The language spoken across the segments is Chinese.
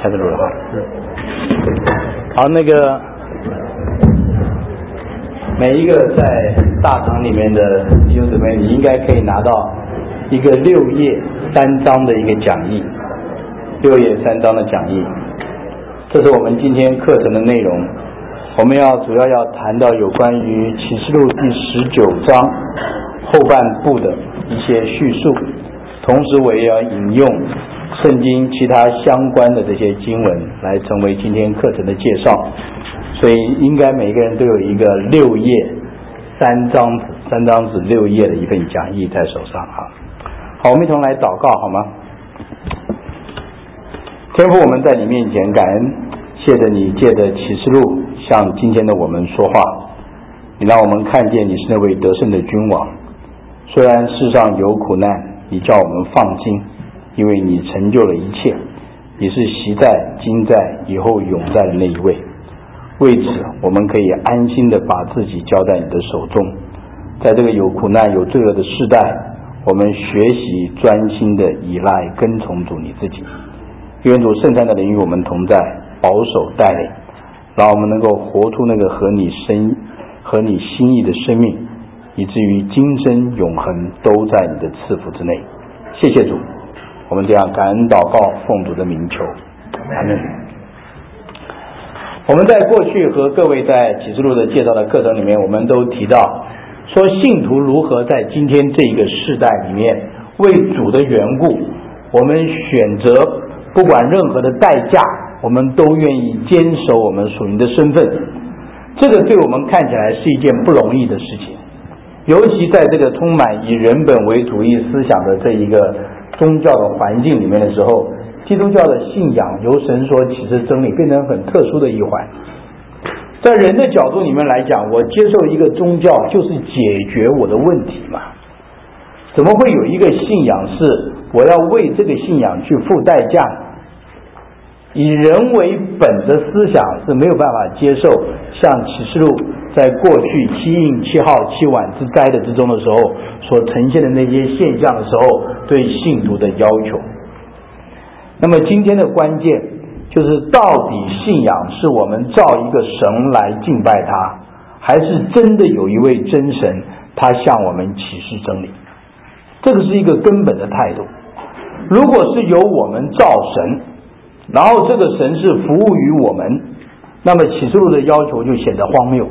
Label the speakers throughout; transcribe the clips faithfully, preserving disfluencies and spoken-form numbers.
Speaker 1: 开始录了哈。好，那个每一个在大堂里面的弟兄姊妹，你应该可以拿到一个六页三章的一个讲义，六页三章的讲义，这是我们今天课程的内容。我们要主要要谈到有关于启示录第十九章后半部的一些叙述，同时我也要引用圣经其他相关的这些经文来成为今天课程的介绍，所以应该每个人都有一个六页三张纸三张纸六页的一份讲义在手上哈。好，我们一同来祷告好吗？天父，我们在你面前感恩，谢着你借着启示录向今天的我们说话，你让我们看见你是那位得胜的君王，虽然世上有苦难，你叫我们放心，因为你成就了一切，你是昔在今在以后永在的那一位。为此我们可以安心的把自己交在你的手中，在这个有苦难有罪恶的世代，我们学习专心的依赖跟从主你自己。愿主圣餐的灵与我们同在，保守带领，让我们能够活出那个合你生合你心意的生命，以至于今生永恒都在你的赐福之内。谢谢主，我们这样感恩祷告，奉主的名求，阿们。我们在过去和各位在启示录的介绍的课程里面，我们都提到说信徒如何在今天这一个世代里面为主的缘故，我们选择不管任何的代价，我们都愿意坚守我们属灵的身份。这个对我们看起来是一件不容易的事情，尤其在这个充满以人本为主义思想的这一个宗教的环境里面的时候，基督教的信仰由神所启示真理变成很特殊的一环。在人的角度里面来讲，我接受一个宗教就是解决我的问题嘛，怎么会有一个信仰是我要为这个信仰去付代价？以人为本的思想是没有办法接受像启示录在过去七印七号七碗之灾的之中的时候所呈现的那些现象的时候对信徒的要求。那么今天的关键就是到底信仰是我们造一个神来敬拜他，还是真的有一位真神他向我们启示真理？这个是一个根本的态度。如果是由我们造神，然后这个神是服务于我们，那么启示录的要求就显得荒谬。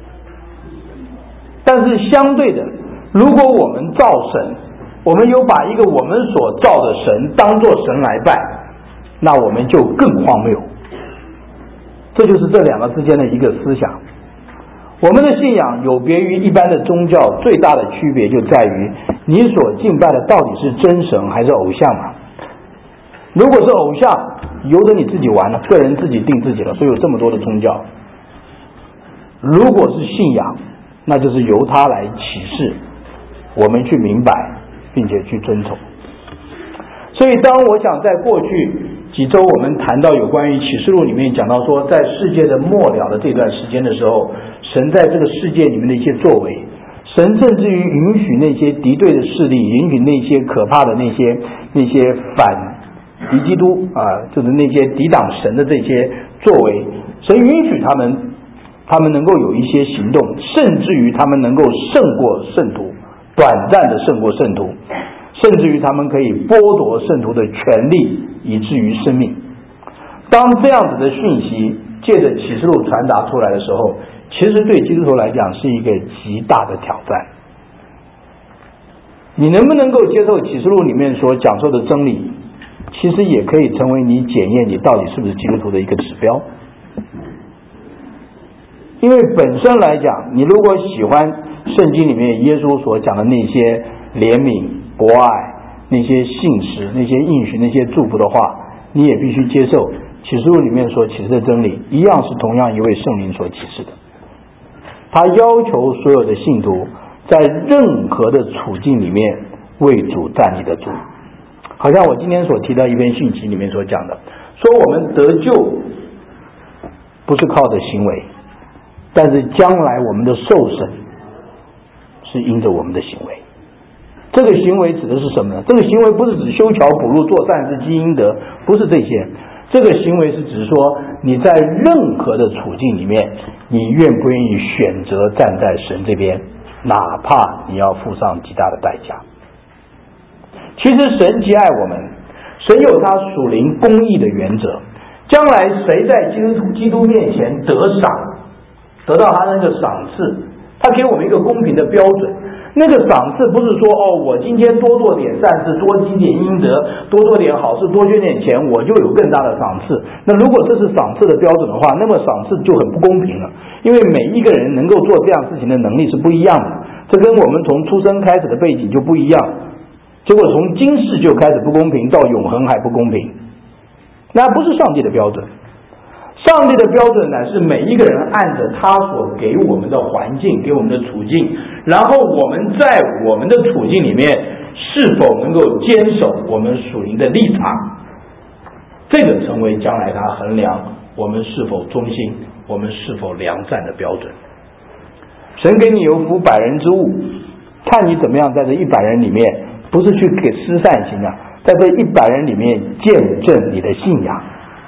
Speaker 1: 但是相对的，如果我们造神，我们有把一个我们所造的神当作神来拜，那我们就更荒谬。这就是这两个之间的一个思想。我们的信仰有别于一般的宗教，最大的区别就在于你所敬拜的到底是真神还是偶像嘛？如果是偶像，由得你自己玩了，个人自己定自己了，所以有这么多的宗教。如果是信仰，那就是由他来启示，我们去明白并且去遵从。所以当我想在过去几周我们谈到有关于启示录里面讲到说在世界的末了的这段时间的时候，神在这个世界里面的一些作为，神甚至于允许那些敌对的势力，允许那些可怕的那些那些反敌基督啊，就是那些抵挡神的这些作为，神允许他们他们能够有一些行动，甚至于他们能够胜过圣徒，短暂的胜过圣徒，甚至于他们可以剥夺圣徒的权利，以至于生命。当这样子的讯息借着启示录传达出来的时候，其实对基督徒来讲是一个极大的挑战。你能不能够接受启示录里面所讲授的真理，其实也可以成为你检验你到底是不是基督徒的一个指标。因为本身来讲，你如果喜欢圣经里面耶稣所讲的那些怜悯、博爱、那些信实、那些应许、那些祝福的话，你也必须接受启示录里面所启示的真理，一样是同样一位圣灵所启示的。他要求所有的信徒在任何的处境里面为主站立得住。好像我今天所提到一篇讯息里面所讲的，说我们得救不是靠着行为，但是将来我们的受审是因着我们的行为。这个行为指的是什么呢？这个行为不是指修桥补路、做善事积阴德，不是这些。 这个行为是指说你在任何的处境里面，你愿不愿意选择站在神这边，哪怕你要付上极大的代价。其实神极爱我们，神有他属灵公义的原则，将来谁在基督基督面前得赏，得到他那个赏赐，他给我们一个公平的标准。那个赏赐不是说哦，我今天多做点善事，多积点阴德，多做点好事，多捐点钱，我就有更大的赏赐。那如果这是赏赐的标准的话，那么赏赐就很不公平了，因为每一个人能够做这样事情的能力是不一样的，这跟我们从出生开始的背景就不一样。结果从今世就开始不公平，到永恒还不公平，那不是上帝的标准。上帝的标准乃是每一个人按着他所给我们的环境，给我们的处境，然后我们在我们的处境里面是否能够坚守我们属灵的立场，这个成为将来他衡量我们是否忠心，我们是否良善的标准。神给你有福百人之物，看你怎么样在这一百人里面，不是去给施善行啊，在这一百人里面见证你的信仰。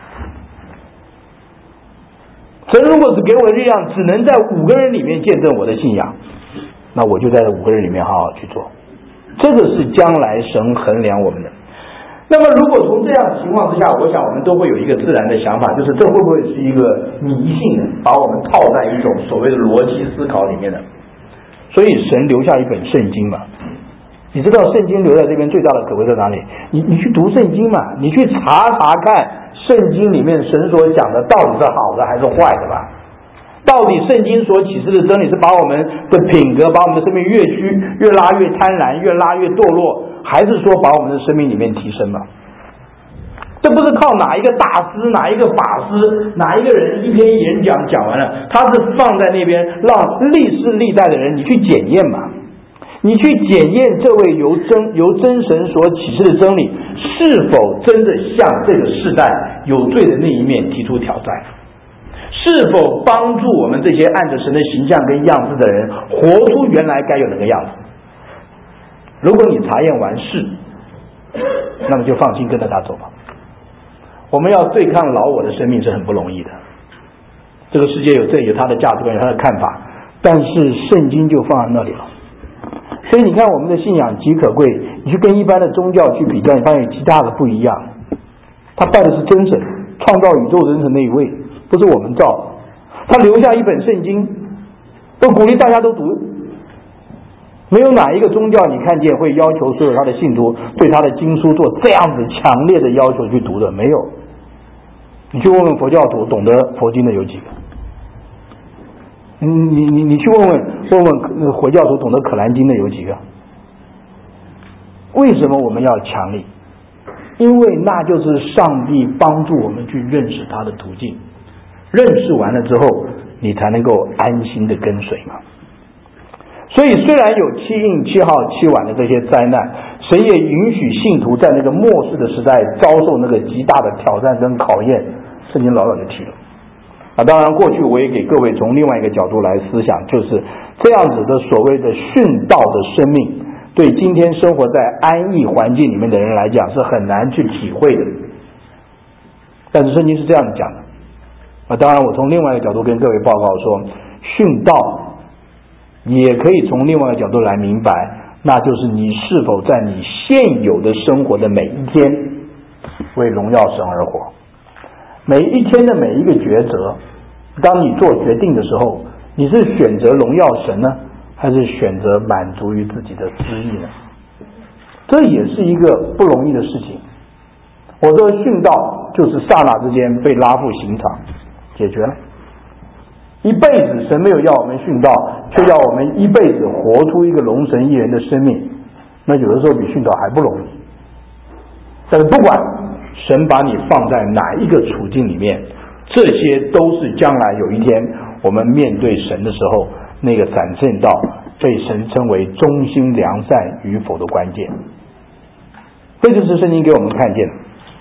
Speaker 1: 神如果只给我的力量，只能在五个人里面见证我的信仰，那我就在这五个人里面好好去做。这个是将来神衡量我们的。那么如果从这样的情况之下，我想我们都会有一个自然的想法，就是这会不会是一个迷信的，把我们套在一种所谓的逻辑思考里面的。所以神留下一本圣经嘛，你知道圣经留在这边最大的可贵在哪里？你你去读圣经嘛，你去查查看圣经里面神所讲的到底是好的还是坏的吧？到底圣经所启示的真理是把我们的品格，把我们的生命越虚越拉越贪婪，越拉越堕落，还是说把我们的生命里面提升嘛？这不是靠哪一个大师，哪一个法师，哪一个人一篇演讲讲完了，他是放在那边让历世历代的人你去检验嘛，你去检验这位由真由真神所启示的真理是否真的向这个世代有罪的那一面提出挑战，是否帮助我们这些按着神的形象跟样式的人活出原来该有那个样子。如果你查验完是，那么就放心跟着他走吧。我们要对抗老我的生命是很不容易的，这个世界有这有他的价值观，有他的看法，但是圣经就放在那里了。所以你看我们的信仰极可贵，你去跟一般的宗教去比较，你发现极大的不一样。他拜的是真神，创造宇宙人神那一位，不是我们造的。他留下一本圣经，都鼓励大家都读。没有哪一个宗教你看见会要求所有他的信徒对他的经书做这样子强烈的要求去读的，没有。你去问问佛教徒，懂得佛经的有几个？你你你你去问问问问佛教徒懂得可兰经的有几个？为什么我们要强力？因为那就是上帝帮助我们去认识他的途径，认识完了之后，你才能够安心的跟随嘛。所以虽然有七印、七号、七晚的这些灾难，神也允许信徒在那个末世的时代遭受那个极大的挑战跟考验，圣经老早就提了。啊，当然过去我也给各位从另外一个角度来思想，就是这样子的所谓的殉道的生命，对今天生活在安逸环境里面的人来讲是很难去体会的。但是圣经是这样讲的。啊，当然我从另外一个角度跟各位报告说，殉道也可以从另外一个角度来明白，那就是你是否在你现有的生活的每一天为荣耀神而活。每一天的每一个抉择，当你做决定的时候，你是选择荣耀神呢，还是选择满足于自己的私意呢？这也是一个不容易的事情。我说殉道就是刹那之间被拉赴刑场，解决了。一辈子神没有要我们殉道，却要我们一辈子活出一个容神一人的生命，那有的时候比殉道还不容易。但是不管神把你放在哪一个处境里面，这些都是将来有一天我们面对神的时候，那个展现到被神称为忠心良善与否的关键。这就是圣经给我们看见的。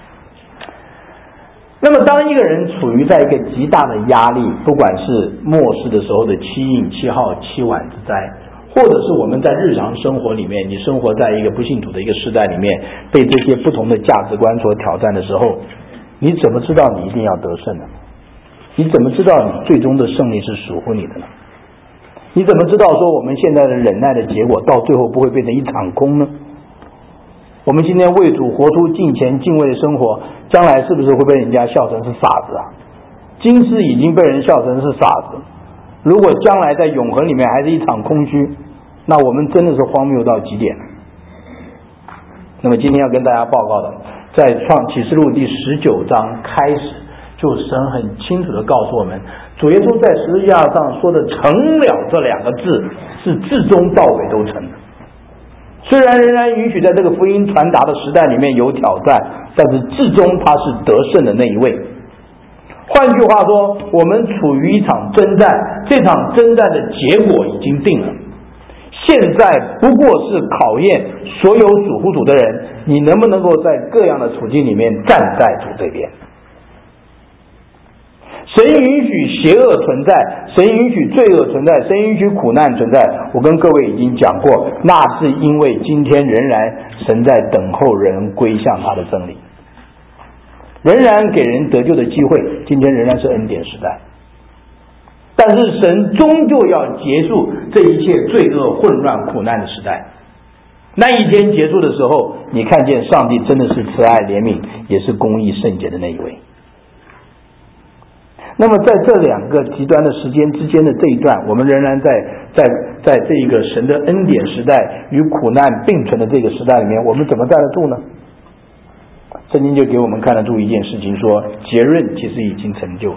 Speaker 1: 那么当一个人处于在一个极大的压力，不管是末世的时候的七印、七号、七晚之灾，或者是我们在日常生活里面，你生活在一个不信主的一个时代里面，被这些不同的价值观所挑战的时候， 你怎么知道你一定要得胜呢？你怎么知道你最终的胜利是属乎你的呢？你怎么知道说我们现在的忍耐的结果到最后不会变成一场空呢？我们今天为主活出敬虔敬畏的生活，将来是不是会被人家笑成是傻子啊？今世已经被人笑成是傻子，如果将来在永恒里面还是一场空虚，那我们真的是荒谬到极点。那么今天要跟大家报告的，在创启示录第十九章开始，就神很清楚地告诉我们，主耶稣在十字架上说的成了这两个字是至终到尾都成的。虽然仍然允许在这个福音传达的时代里面有挑战，但是至终他是得胜的那一位。换句话说，我们处于一场征战，这场征战的结果已经定了，现在不过是考验所有属乎主的人，你能不能够在各样的处境里面站在主这边。神允许邪恶存在，神允许罪恶存在，神允许苦难存在，我跟各位已经讲过，那是因为今天仍然神在等候人归向他的真理，仍然给人得救的机会，今天仍然是恩典时代。但是神终究要结束这一切罪恶混乱苦难的时代，那一天结束的时候，你看见上帝真的是慈爱怜悯，也是公义圣洁的那一位。那么在这两个极端的时间之间的这一段，我们仍然在在在这一个神的恩典时代与苦难并存的这个时代里面，我们怎么站得住呢？圣经就给我们看得出一件事情，说结论其实已经成就了，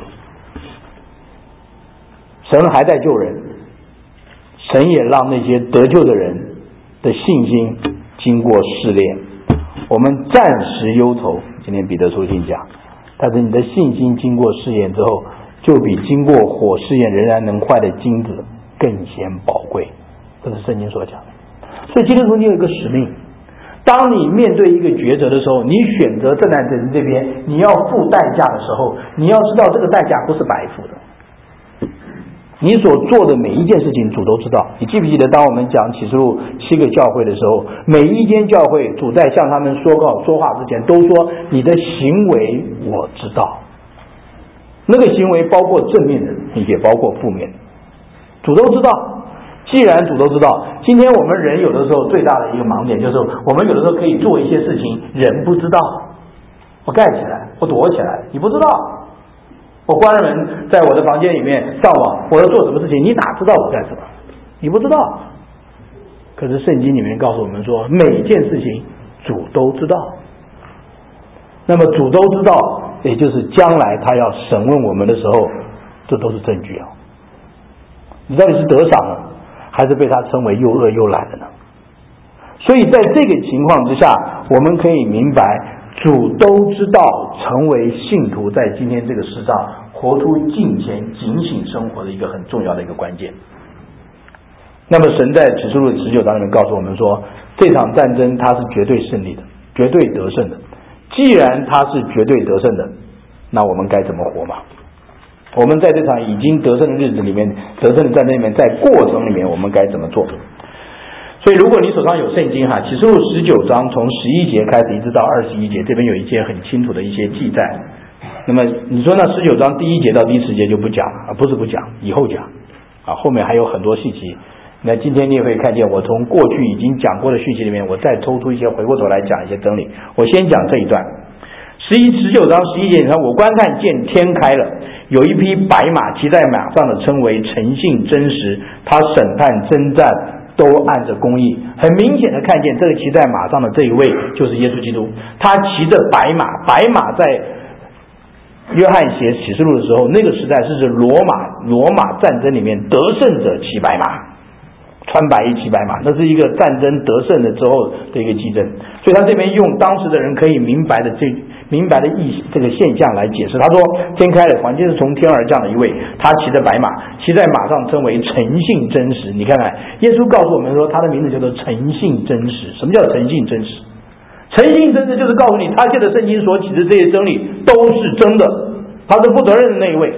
Speaker 1: 神还在救人，神也让那些得救的人的信心经过试炼。我们暂时忧愁，今天彼得书信讲，但是你的信心经过试验之后，就比经过火试验仍然能坏的金子更显宝贵，这是圣经所讲的。所以基督徒你有一个使命，当你面对一个抉择的时候，你选择正在人这边，你要付代价的时候，你要知道这个代价不是白付的。你所做的每一件事情主都知道。你记不记得当我们讲启示录七个教会的时候，每一间教会主在向他们说告说话之前都说，你的行为我知道。那个行为包括正面的也包括负面的，主都知道。既然主都知道，今天我们人有的时候最大的一个盲点就是我们有的时候可以做一些事情人不知道，我盖起来我躲起来，你不知道，我关了门在我的房间里面上网，我要做什么事情你哪知道我干什么，你不知道。可是圣经里面告诉我们说，每件事情主都知道。那么主都知道，也就是将来他要审问我们的时候，这都是证据啊。你到底是得赏了，还是被他称为又恶又懒的呢？所以在这个情况之下，我们可以明白，主都知道成为信徒在今天这个世上活出敬虔警醒生活的一个很重要的一个关键。那么神在启示录十九章里面告诉我们说，这场战争它是绝对胜利的，绝对得胜的。既然它是绝对得胜的，那我们该怎么活嘛？我们在这场已经得胜的日子里面，得胜的战争里面，在过程里面我们该怎么做？所以如果你手上有圣经哈，启示录十九章从十一节开始一直到二十一节，这边有一些很清楚的一些记载。那么你说那十九章第一节到第十节就不讲了，不是不讲，以后讲啊，后面还有很多细节。那今天你也会看见，我从过去已经讲过的讯息里面，我再抽出一些，回过头来讲一些真理。我先讲这一段，十一十九章十一节，你看，我观看见天开了，有一匹白马，骑在马上的称为诚信真实，他审判征战都按着公义。很明显的看见，这个骑在马上的这一位就是耶稣基督，他骑着白马，白马在约翰写启示录的时候，那个时代是指罗马罗马战争里面得胜者骑白马。穿白衣骑白马，那是一个战争得胜了之后的一个记证，所以他这边用当时的人可以明白的这明白的意这个现象来解释。他说天开了，环境是从天而降的一位，他骑着白马，骑在马上称为诚信真实。你看看耶稣告诉我们说，他的名字叫做诚信真实。什么叫诚信真实？诚信真实就是告诉你，他借着圣经所启示这些真理都是真的，他是负责任的那一位。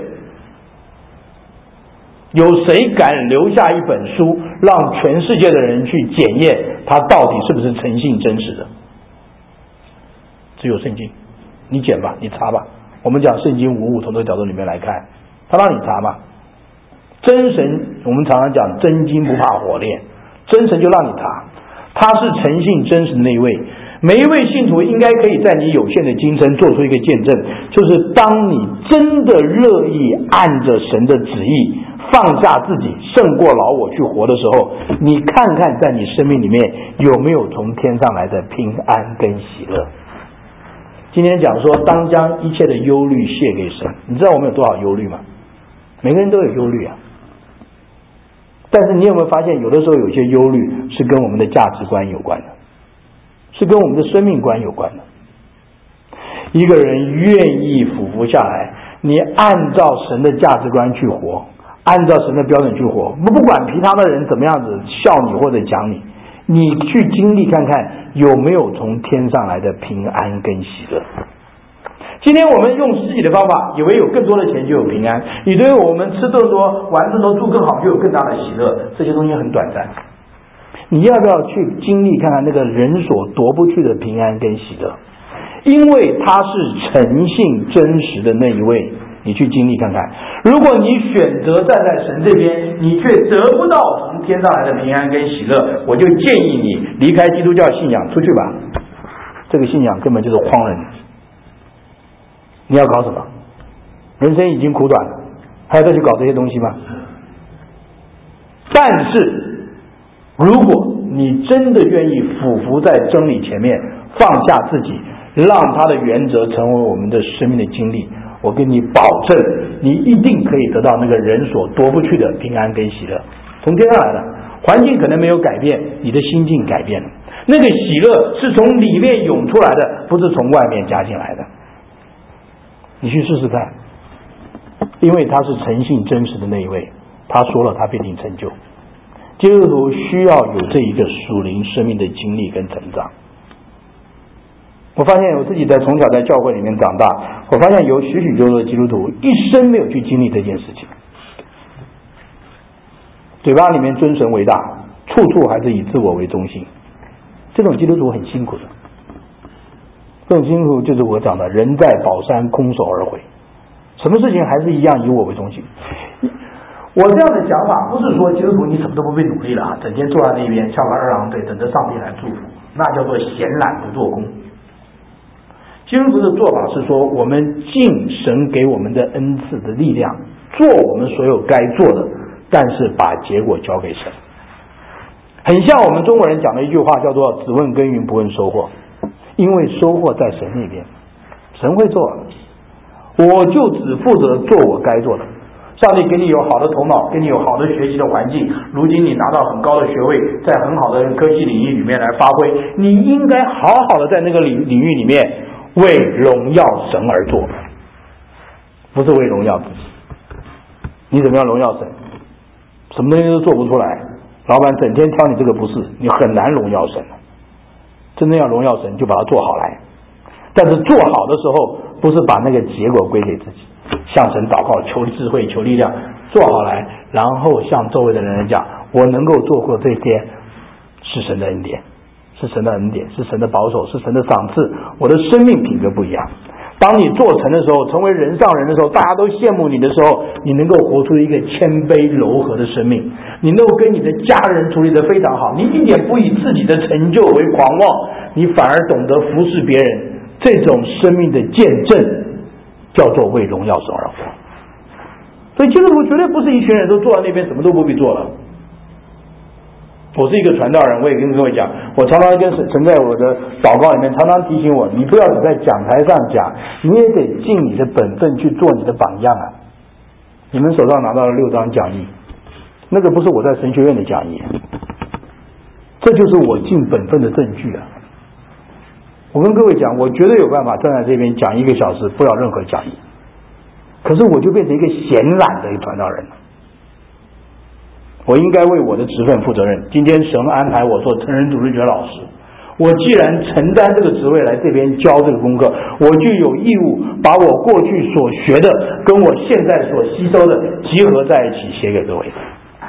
Speaker 1: 有谁敢留下一本书让全世界的人去检验他到底是不是诚信真实的？只有圣经，你检吧，你查吧。 我们讲圣经无误，从这个角度里面来看，他让你查嘛。真神，我们常常讲真金不怕火炼，真神就让你查，他是诚信真实的那一位。每一位信徒应该可以在你有限的今生做出一个见证，就是当你真的乐意按着神的旨意放下自己，胜过老我去活的时候，你看看在你生命里面有没有从天上来的平安跟喜乐。今天讲说当将一切的忧虑卸给神，你知道我们有多少忧虑吗？每个人都有忧虑啊，但是你有没有发现有的时候有些忧虑是跟我们的价值观有关的，是跟我们的生命观有关的。一个人愿意俯伏下来，你按照神的价值观去活，按照神的标准去活，不管其他的人怎么样子笑你或者讲你，你去经历看看有没有从天上来的平安跟喜乐。今天我们用自己的方法，以为有更多的钱就有平安，以为我们吃更多玩更多住更好就有更大的喜乐，这些东西很短暂。你要不要去经历看看那个人所夺不去的平安跟喜乐？因为他是诚信真实的那一位，你去经历看看。如果你选择站在神这边，你却得不到从天上来的平安跟喜乐，我就建议你离开基督教信仰出去吧。这个信仰根本就是诓人，你要搞什么？人生已经苦短了，还要再去搞这些东西吗？但是如果你真的愿意俯伏在真理前面，放下自己，让他的原则成为我们的生命的经历，我跟你保证，你一定可以得到那个人所夺不去的平安跟喜乐，从天上来的。环境可能没有改变，你的心境改变了，那个喜乐是从里面涌出来的，不是从外面加进来的。你去试试看，因为他是诚信真实的那一位，他说了他必定成就。基督徒需要有这一个属灵生命的经历跟成长。我发现我自己在从小在教会里面长大，我发现有许许多多的基督徒一生没有去经历这件事情，嘴巴里面尊神为大，处处还是以自我为中心，这种基督徒很辛苦的。这种辛苦就是我讲的人在宝山空手而回，什么事情还是一样以我为中心。我这样的讲法不是说基督徒你什么都不必努力了，整天坐在那边翘个二郎腿等着上帝来祝福，那叫做闲懒不做工。基督徒的做法是说，我们尽神给我们的恩赐的力量，做我们所有该做的，但是把结果交给神。很像我们中国人讲的一句话，叫做只问耕耘不问收获，因为收获在神那边，神会做，我就只负责做我该做的。上帝给你有好的头脑，给你有好的学习的环境，如今你拿到很高的学位，在很好的科技领域里面来发挥，你应该好好的在那个领领域里面为荣耀神而做，不是为荣耀自己。你怎么样荣耀神？什么东西都做不出来，老板整天挑你这个不是，你很难荣耀神。真正要荣耀神，就把它做好来。但是做好的时候，不是把那个结果归给自己，向神祷告，求智慧，求力量，做好来，然后向周围的人讲，我能够做过这些，是神的恩典，是神的恩典，是神的保守，是神的赏赐，我的生命品格不一样。当你做成的时候，成为人上人的时候，大家都羡慕你的时候，你能够活出一个谦卑柔和的生命，你能够跟你的家人处理得非常好，你一点不以自己的成就为狂妄，你反而懂得服侍别人，这种生命的见证叫做为荣耀神而活。所以基督徒绝对不是一群人都坐在那边什么都不必做了。我是一个传道人，我也跟各位讲，我常常跟神神在我的祷告里面常常提醒我，你不要只在讲台上讲，你也得尽你的本分去做你的榜样啊。你们手上拿到了六张讲义，那个不是我在神学院的讲义，这就是我尽本分的证据啊。我跟各位讲，我绝对有办法站在这边讲一个小时不要任何讲义，可是我就变成一个闲懒的一个传道人了。我应该为我的职分负责任。今天神安排我做成人主日学老师，我既然承担这个职位来这边教这个功课，我就有义务把我过去所学的跟我现在所吸收的集合在一起写给各位，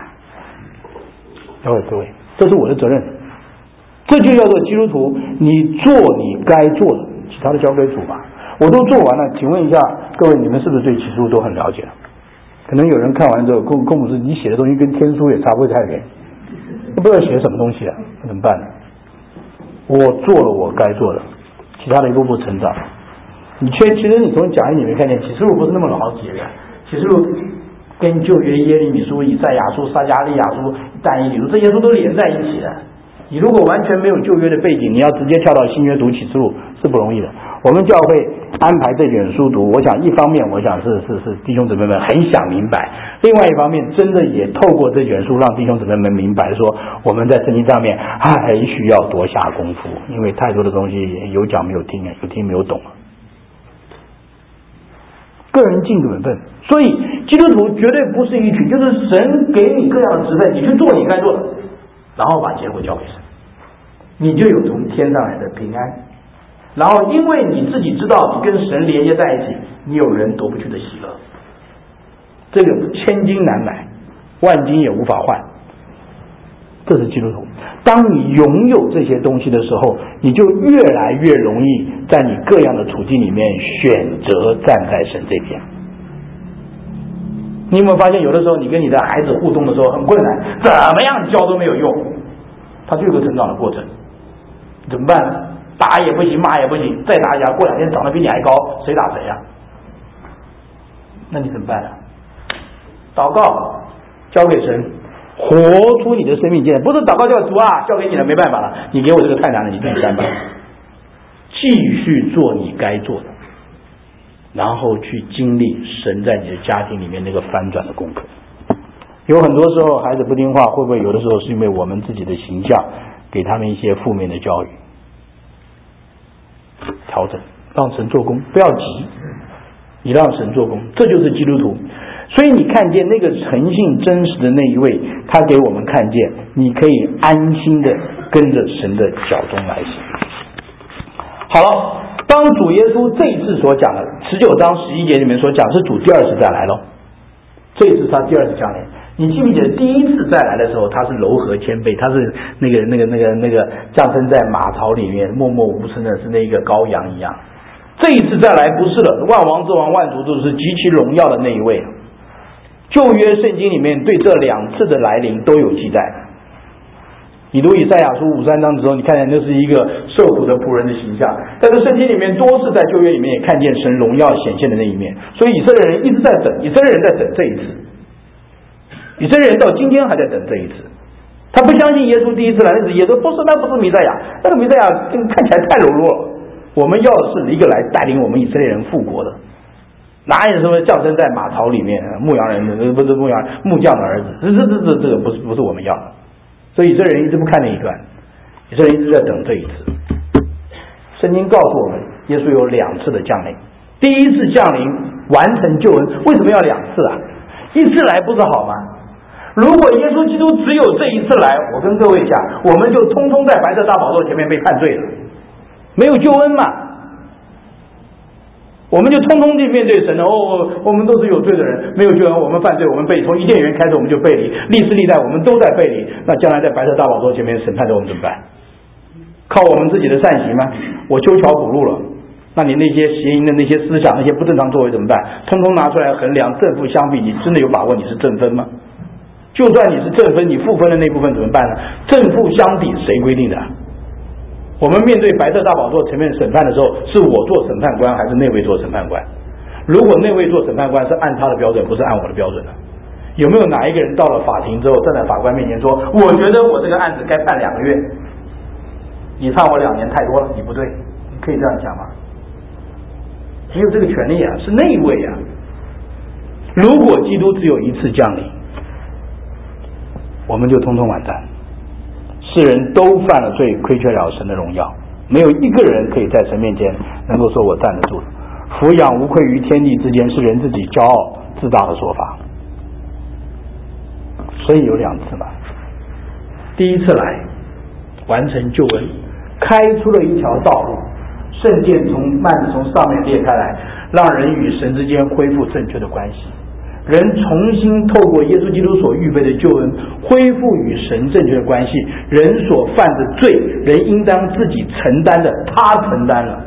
Speaker 1: 交给各位，这是我的责任。这就叫做基督徒，你做你该做的，其他的交给主吧。 我都做完了，请问一下各位，你们是不是对启示录都很了解？可能有人看完之后，公公牧师，你写的东西跟天书也差不多太远，不知道写什么东西啊，那怎么办呢？我做了我该做的，其他的一步步成长。你确其实你从讲义里面看见启示录不是那么好解的，启示录跟旧约耶利米书、以赛亚书、撒迦利亚书、但以理书这些书都连在一起的。你如果完全没有旧约的背景，你要直接跳到新约读启示录是不容易的。我们教会安排这卷书读，我想一方面我想是是是弟兄姊妹们很想明白，另外一方面真的也透过这卷书让弟兄姊妹们明白说我们在圣经上面还需要多下功夫，因为太多的东西有讲没有听，有听没有懂。个人尽本分，所以基督徒绝对不是一群，就是神给你各样的职分，你去做你该做的，然后把结果交给神，你就有从天上来的平安。然后因为你自己知道你跟神连接在一起，你有人夺不去的喜乐，这个千金难买，万金也无法换，这是基督徒。当你拥有这些东西的时候，你就越来越容易在你各样的处境里面选择站在神这边。你有没有发现有的时候你跟你的孩子互动的时候很困难，怎么样教都没有用，他就有个成长的过程，怎么办呢？打也不行，骂也不行，再打一下，过两天长得比你还高，谁打谁呀？那你怎么办呢？祷告，交给神，活出你的生命经验，不是祷告叫主啊，交给你了，没办法了，你给我这个太难了，你自己担吧。继续做你该做的，然后去经历神在你的家庭里面那个翻转的功课。有很多时候孩子不听话，会不会有的时候是因为我们自己的形象给他们一些负面的教育？调整，让神做工，不要急，你让神做工，这就是基督徒。所以你看见那个诚信真实的那一位，他给我们看见你可以安心的跟着神的脚中来行。好了，当主耶稣这一次所讲的十九章十一节里面所讲是主第二次再来了，这一次他第二次降临。你记不记得第一次再来的时候他是柔和谦卑，他是那个那个那个那个降生在马槽里面默默无声的，是那个羔羊一样。这一次再来不是了，万王之王万主之主，是极其荣耀的那一位。旧约圣经里面对这两次的来临都有记载。你读以赛亚书五三章的时候，你看见那是一个受苦的仆人的形象，但是圣经里面多次在旧约里面也看见神荣耀显现的那一面。所以以色列人一直在等，以色列人在等这一次，以色列人到今天还在等这一次。他不相信耶稣第一次来，那是耶稣不是，那不是弥赛亚，那个弥赛亚看起来太柔弱了。我们要的是一个来带领我们以色列人复国的，哪有什么降生在马槽里面牧羊人的，不是牧羊木匠的儿子，这这这这这个不是不是我们要的。所以以色列人一直不看那一段，以色列人一直在等这一次。圣经告诉我们，耶稣有两次的降临，第一次降临完成救恩，为什么要两次啊？一次来不是好吗？如果耶稣基督只有这一次来，我跟各位讲，我们就通通在白色大宝座前面被判罪了，没有救恩嘛，我们就通通地面对神了。哦，我们都是有罪的人，没有救恩，我们犯罪，我们背离，从伊甸园开始我们就背离，历史历代我们都在背离。那将来在白色大宝座前面审判的我们怎么办？靠我们自己的善行吗？我修桥补路了，那你那些邪淫的那些思想，那些不正常作为怎么办？通通拿出来衡量，正负相比，你真的有把握你是正分吗？就算你是正分，你负分的那部分怎么办呢？正负相抵，谁规定的？我们面对白色大宝座前面审判的时候，是我做审判官还是那位做审判官？如果那位做审判官是按他的标准，不是按我的标准的，有没有哪一个人到了法庭之后站在法官面前说，我觉得我这个案子该判两个月，你判我两年太多了，你不对，你可以这样讲吗？没有这个权利啊，是那一位啊。如果基督只有一次降临，我们就通通完蛋，世人都犯了罪，亏缺了神的荣耀，没有一个人可以在神面前能够说我站得住。俯仰无愧于天地之间，是人自己骄傲自大的说法。所以有两次嘛，第一次来完成救恩，开出了一条道路，圣殿从幔子从上面裂开来，让人与神之间恢复正确的关系。人重新透过耶稣基督所预备的救恩，恢复与神正确的关系。人所犯的罪，人应当自己承担的，他承担了。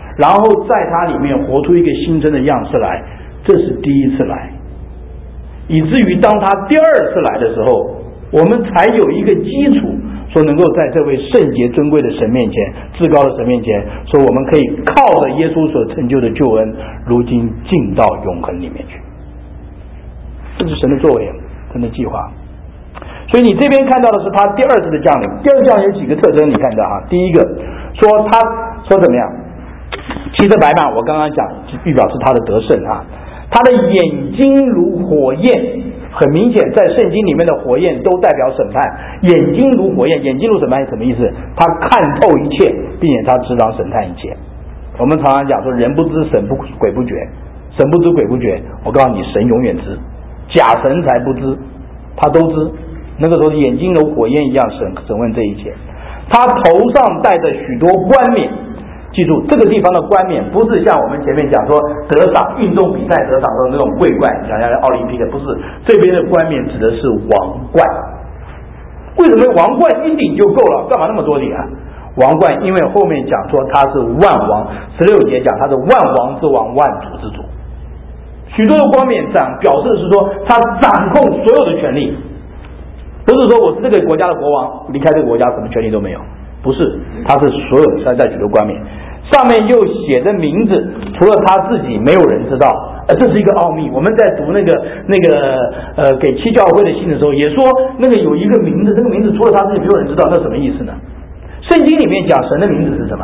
Speaker 1: 然后在他里面活出一个新生的样式来，这是第一次来，以至于当他第二次来的时候，我们才有一个基础，说能够在这位圣洁尊贵的神面前，至高的神面前，说我们可以靠着耶稣所成就的救恩，如今进到永恒里面去。这是神的作为，神的计划。所以你这边看到的是他第二次的降临。第二次降临有几个特征，你看到哈，第一个说他说怎么样，骑着白马，我刚刚讲预表是他的得胜啊，他的眼睛如火焰，很明显在圣经里面的火焰都代表审判，眼睛如火焰，眼睛如审判是什么意思？他看透一切，并且他执掌审判一切。我们常常讲说人不知神不鬼不觉，神不知鬼不觉，我告诉你神永远知，假神才不知，他都知。那个时候眼睛如火焰一样审审问这一切。他头上戴着许多冠冕，记住这个地方的冠冕不是像我们前面讲说得赏运动比赛得赏的那种桂冠，讲讲奥林匹克，不是，这边的冠冕指的是王冠。为什么王冠一顶就够了，干嘛那么多顶啊？王冠因为后面讲说他是万王，十六节讲他是万王之王，万主之主。许多的冠冕掌表示的是说他掌控所有的权利，不是说我是这个国家的国王，离开这个国家什么权利都没有，不是，他是所有的在许多冠冕，上面又写着名字，除了他自己没有人知道，呃，这是一个奥秘。我们在读那个那个呃给七教会的信的时候，也说那个有一个名字，这个名字除了他自己没有人知道，那什么意思呢？圣经里面讲神的名字是什么？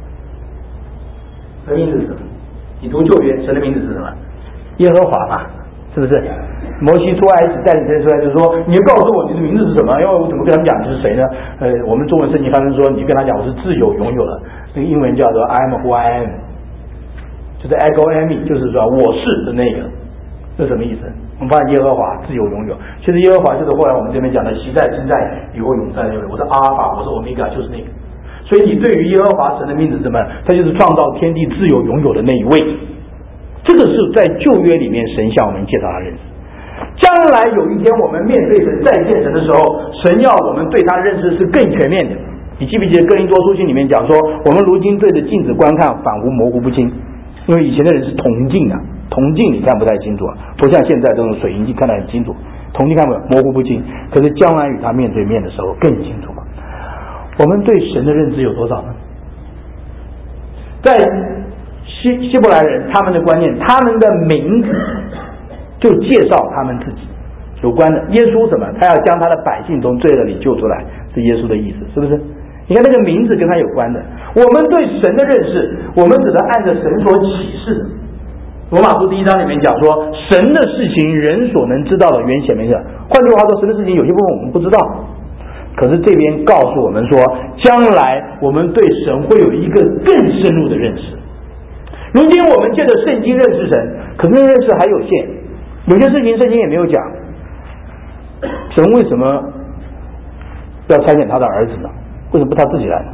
Speaker 1: 神的名字是什么？你读旧约，神的名字是什么？耶和华嘛，是不是？摩西出埃及带领人出来，就是说你要告诉我你的名字是什么，因为我怎么跟他们讲你是谁呢？呃，我们中文圣经翻译说你跟他讲我是自由拥有的，那个英文叫做 I am who I am， 就是 ego eimi， 就是说我是的那个，这什么意思？我们发现耶和华自由拥有，其实耶和华就是后来我们这边讲的昔在今在以后永在的，我是阿尔法，我是欧米伽，就是那个。所以你对于耶和华神的名字是什么？他就是创造天地自由拥有的那一位。这个是在旧约里面神向我们介绍他认识。将来有一天我们面对神再见神的时候，神要我们对他认识是更全面的。你记不记得哥林多书信里面讲说，我们如今对着镜子观看，仿佛模糊不清，因为以前的人是铜镜啊，铜镜你看不太清楚啊，不像现在这种水银镜看得很清楚，铜镜看不模糊不清。可是将来与他面对面的时候更清楚。我们对神的认知有多少呢？在希希伯来人他们的观念，他们的名字就介绍他们自己有关的。耶稣什么？他要将他的百姓从罪恶里救出来，是耶稣的意思，是不是？你看那个名字跟他有关的。我们对神的认识，我们只能按着神所启示的。罗马书第一章里面讲说，神的事情人所能知道的原显明的。换句话说，神的事情有些部分我们不知道，可是这边告诉我们说，将来我们对神会有一个更深入的认识。如今我们借着圣经认识神，可是认识还有限，有些事情圣经也没有讲。神为什么要差遣他的儿子呢？为什么不他自己来呢？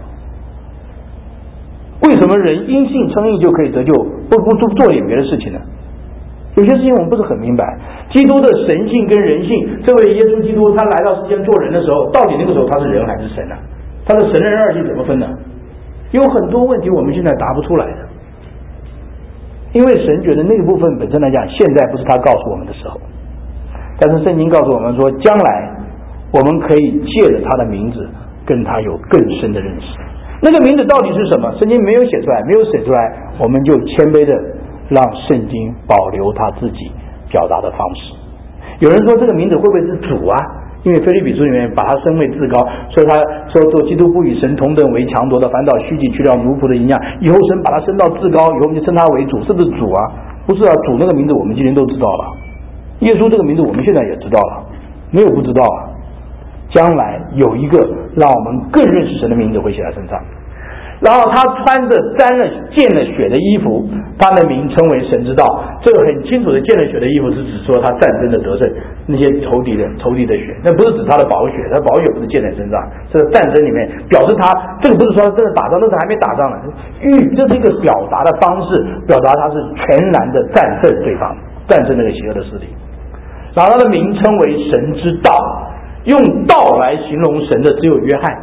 Speaker 1: 为什么人因信称义就可以得救，不不不做点别的事情呢？有些事情我们不是很明白。基督的神性跟人性，这位耶稣基督他来到世间做人的时候，到底那个时候他是人还是神呢？他的神人二性怎么分呢？有很多问题我们现在答不出来的，因为神觉得那个部分本身来讲，现在不是他告诉我们的时候。但是圣经告诉我们说，将来我们可以借着他的名字跟他有更深的认识。那个名字到底是什么？圣经没有写出来，没有写出来，我们就谦卑的让圣经保留他自己表达的方式。有人说这个名字会不会是主啊？因为腓立比书里面把他升为至高，说他说做基督不与神同等为强夺的，反倒虚己，去掉奴仆的营养，以后神把他升到至高，以后我们就称他为主，是不是主啊？不是啊，主那个名字我们今天都知道了，耶稣这个名字我们现在也知道了，没有不知道啊。将来有一个让我们更认识神的名字会写在身上，然后他穿着沾了溅了血的衣服，他的名称为神之道。这个很清楚的，溅了血的衣服是指说他战争的得胜，那些仇敌的仇敌的血，那不是指他的宝血，他宝血不是溅在身上，这个战争里面表示他这个不是说真的打仗，那是还没打仗呢。预这是一个表达的方式，表达他是全然的战胜对方，战胜那个邪恶的势力。然后他的名称为神之道，用道来形容神的只有约翰。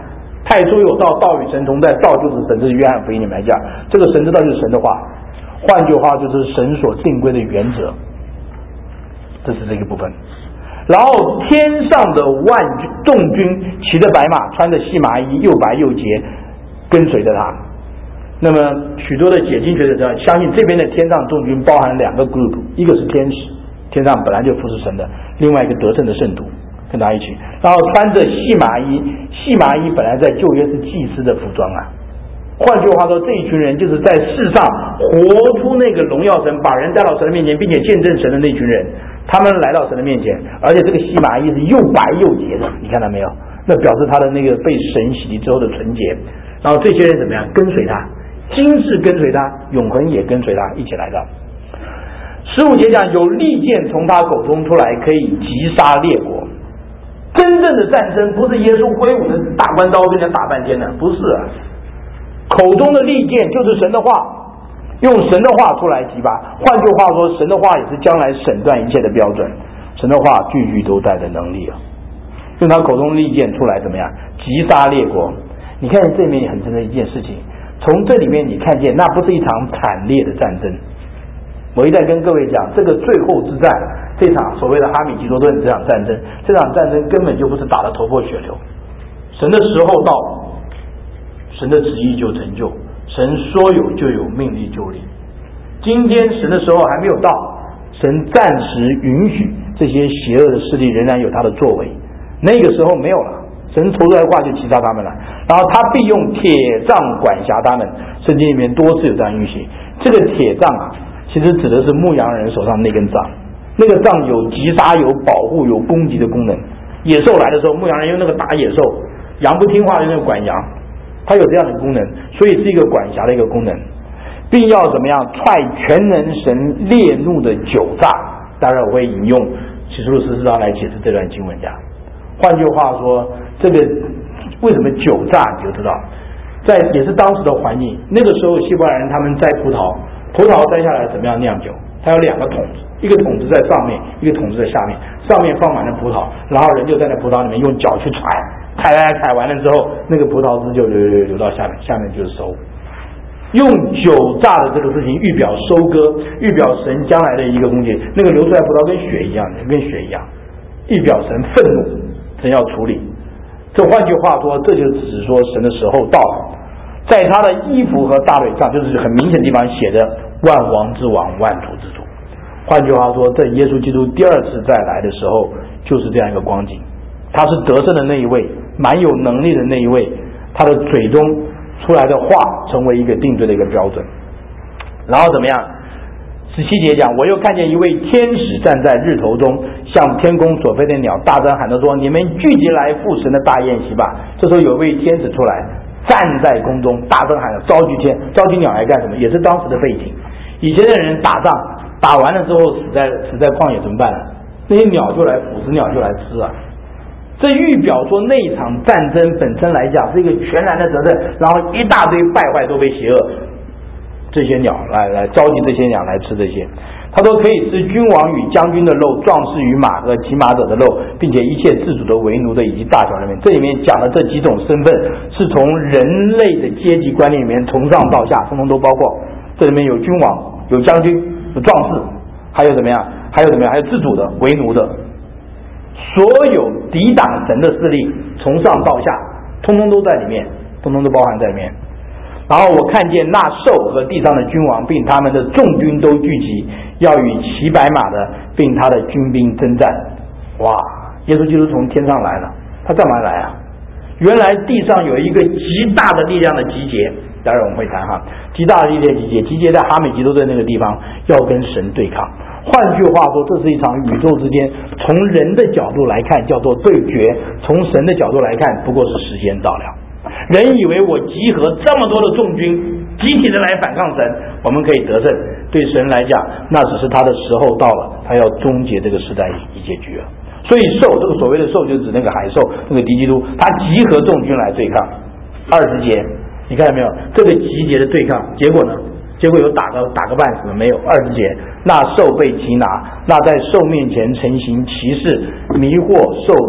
Speaker 1: 太初有道，道与神同在，道就是神，这是约翰福音里面来讲，这个神之道就是神的话，换句话就是神所定规的原则，这是这个部分。然后天上的万众军骑着白马，穿着细麻衣，又白又洁，跟随着他。那么许多的解经学者相信这边的天上众军包含两个 group， 一个是天使，天上本来就服侍神的，另外一个得胜的圣徒跟他一起，然后穿着细麻衣，细麻衣本来在旧约是祭司的服装啊。换句话说，这一群人就是在世上活出那个荣耀神，把人带到神的面前，并且见证神的那群人，他们来到神的面前，而且这个细麻衣是又白又洁的，你看到没有？那表示他的那个被神洗涤之后的纯洁。然后这些人怎么样？跟随他，今世跟随他，永恒也跟随他，一起来到。十五节讲，有利剑从他口中出来，可以击杀列国。真正的战争不是耶稣挥舞的大关刀跟人家打半天的，不是啊。口中的利剑就是神的话，用神的话出来击拔。换句话说，神的话也是将来审断一切的标准，神的话句句都带着能力啊。用他口中利剑出来怎么样？击杀列国。你看这里面很真的一件事情，从这里面你看见那不是一场惨烈的战争。我一再跟各位讲，这个最后之战，这场所谓的哈米吉多顿这场战争，这场战争根本就不是打得头破血流，神的时候到，神的旨意就成就，神说有就有，命立就立。今天神的时候还没有到，神暂时允许这些邪恶的势力仍然有他的作为，那个时候没有了，神投出来的话就击杀他们了，然后他必用铁杖管辖他们。圣经里面多次有这样允许。这个铁杖啊，其实指的是牧羊人手上那根杖，那个杖有击杀、有保护、有攻击的功能。野兽来的时候，牧羊人用那个打野兽，羊不听话就那个管羊，它有这样的功能，所以是一个管辖的一个功能，并要怎么样踹全能神烈怒的酒炸。当然我会引用启示录十四章来解释这段经文讲。换句话说，这个为什么酒炸你就知道，在也是当时的环境，那个时候希伯来人他们摘葡萄，葡萄摘下来怎么样酿酒，它有两个桶子，一个桶子在上面，一个桶子在下面，上面放满了葡萄，然后人就在那葡萄里面用脚去踩，踩来踩完了之后，那个葡萄汁就流流流流到下面，下面就是收。用酒榨的这个事情预表收割，预表神将来的一个攻击，那个流出来葡萄跟血一样，跟血一样，预表神愤怒，神要处理。这换句话说，这就只是说神的时候到了。在他的衣服和大腿上，就是很明显的地方写着万王之王，万主之主。换句话说，这耶稣基督第二次再来的时候，就是这样一个光景。他是得胜的那一位，蛮有能力的那一位，他的嘴中出来的话成为一个定罪的一个标准。然后怎么样？十七节讲，我又看见一位天使站在日头中，向天空所飞的鸟大声喊着说，你们聚集来赴神的大宴席吧。这时候有一位天使出来，站在空中大声喊着，召集天召集鸟来干什么？也是当时的背景。以前的人打仗打完了之后死在死在旷野怎么办呢？那些鸟就来捕食鸟就来吃啊。这预表说那一场战争本身来讲是一个全然的责任，然后一大堆败坏都被邪恶这些鸟来来召集这些鸟来吃这些。他说可以吃君王与将军的肉，壮士与马和骑马者的肉，并且一切自主的为奴的以及大小人民。这里面讲的这几种身份是从人类的阶级观念里面从上到下通通都包括。这里面有君王，有将军，有壮士，还有怎么样？还有怎么样？还有自主的为奴的，所有抵挡神的势力从上到下通通都在里面，通通都包含在里面。然后我看见那兽和地上的君王并他们的众军都聚集，要与骑白马的并他的军兵征战。哇，耶稣基督从天上来了，他干嘛来啊？原来地上有一个极大的力量的集结，待会儿我们会谈哈，极大的力量集结，集结在哈美吉多顿那个地方，要跟神对抗。换句话说，这是一场宇宙之间从人的角度来看叫做对决，从神的角度来看不过是时间到了。人以为我集合这么多的众军集体的来反抗神，我们可以得胜，对神来讲那只是他的时候到了，他要终结这个时代以结局了。所以兽，这个所谓的兽就指那个海兽，那个敌基督，他集合众军来对抗。二十节你看到没有？这个集结的对抗结果呢？结果有打个打个半死吗？没有。二十节，那兽被擒拿，那在兽面前成行奇事，迷惑兽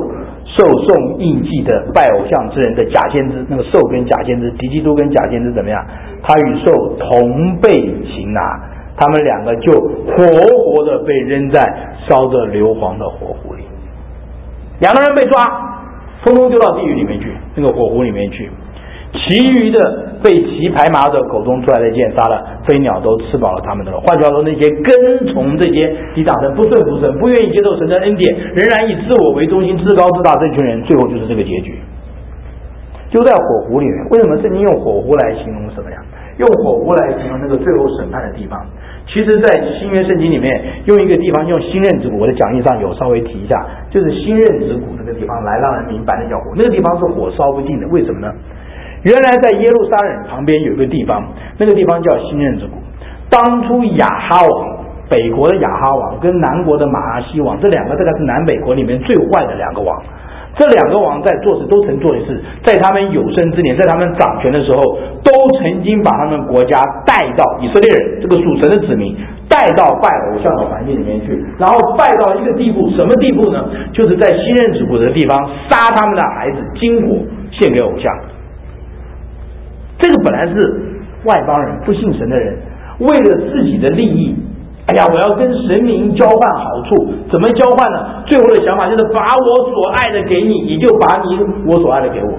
Speaker 1: 受送印记的拜偶像之人的假先知，那个兽跟假先知，敌基督跟假先知怎么样？他与兽同被擒拿，他们两个就活活的被扔在烧着硫磺的火湖里。两个人被抓，通通丢到地狱里面去，那个火湖里面去。其余的被骑白马者口中出来的剑杀了，飞鸟都吃饱了他们的肉。换句话说，那些跟从这些抵挡神、不顺服神、不愿意接受神的恩典，仍然以自我为中心、自高自大这群人，最后就是这个结局，就在火湖里面。为什么圣经用火湖来形容什么呀？用火湖来形容那个最后审判的地方。其实在新约圣经里面用一个地方，用新任之谷，我的讲义上有稍微提一下，就是新任之谷那个地方来让人明白那叫火，那个地方是火烧不尽的。为什么呢？原来在耶路撒冷旁边有一个地方，那个地方叫新任之谷。当初亚哈王，北国的亚哈王跟南国的马拉西王，这两个大概是南北国里面最坏的两个王。这两个王在做事都曾做一次，在他们有生之年，在他们掌权的时候，都曾经把他们国家带到以色列人这个属神的子民带到拜偶像的环境里面去，然后拜到一个地步，什么地步呢？就是在新任之谷的地方杀他们的孩子，金火献给偶像。这个本来是外邦人不信神的人，为了自己的利益，哎呀，我要跟神明交换好处，怎么交换呢？最后的想法就是把我所爱的给你，你就把你我所爱的给我。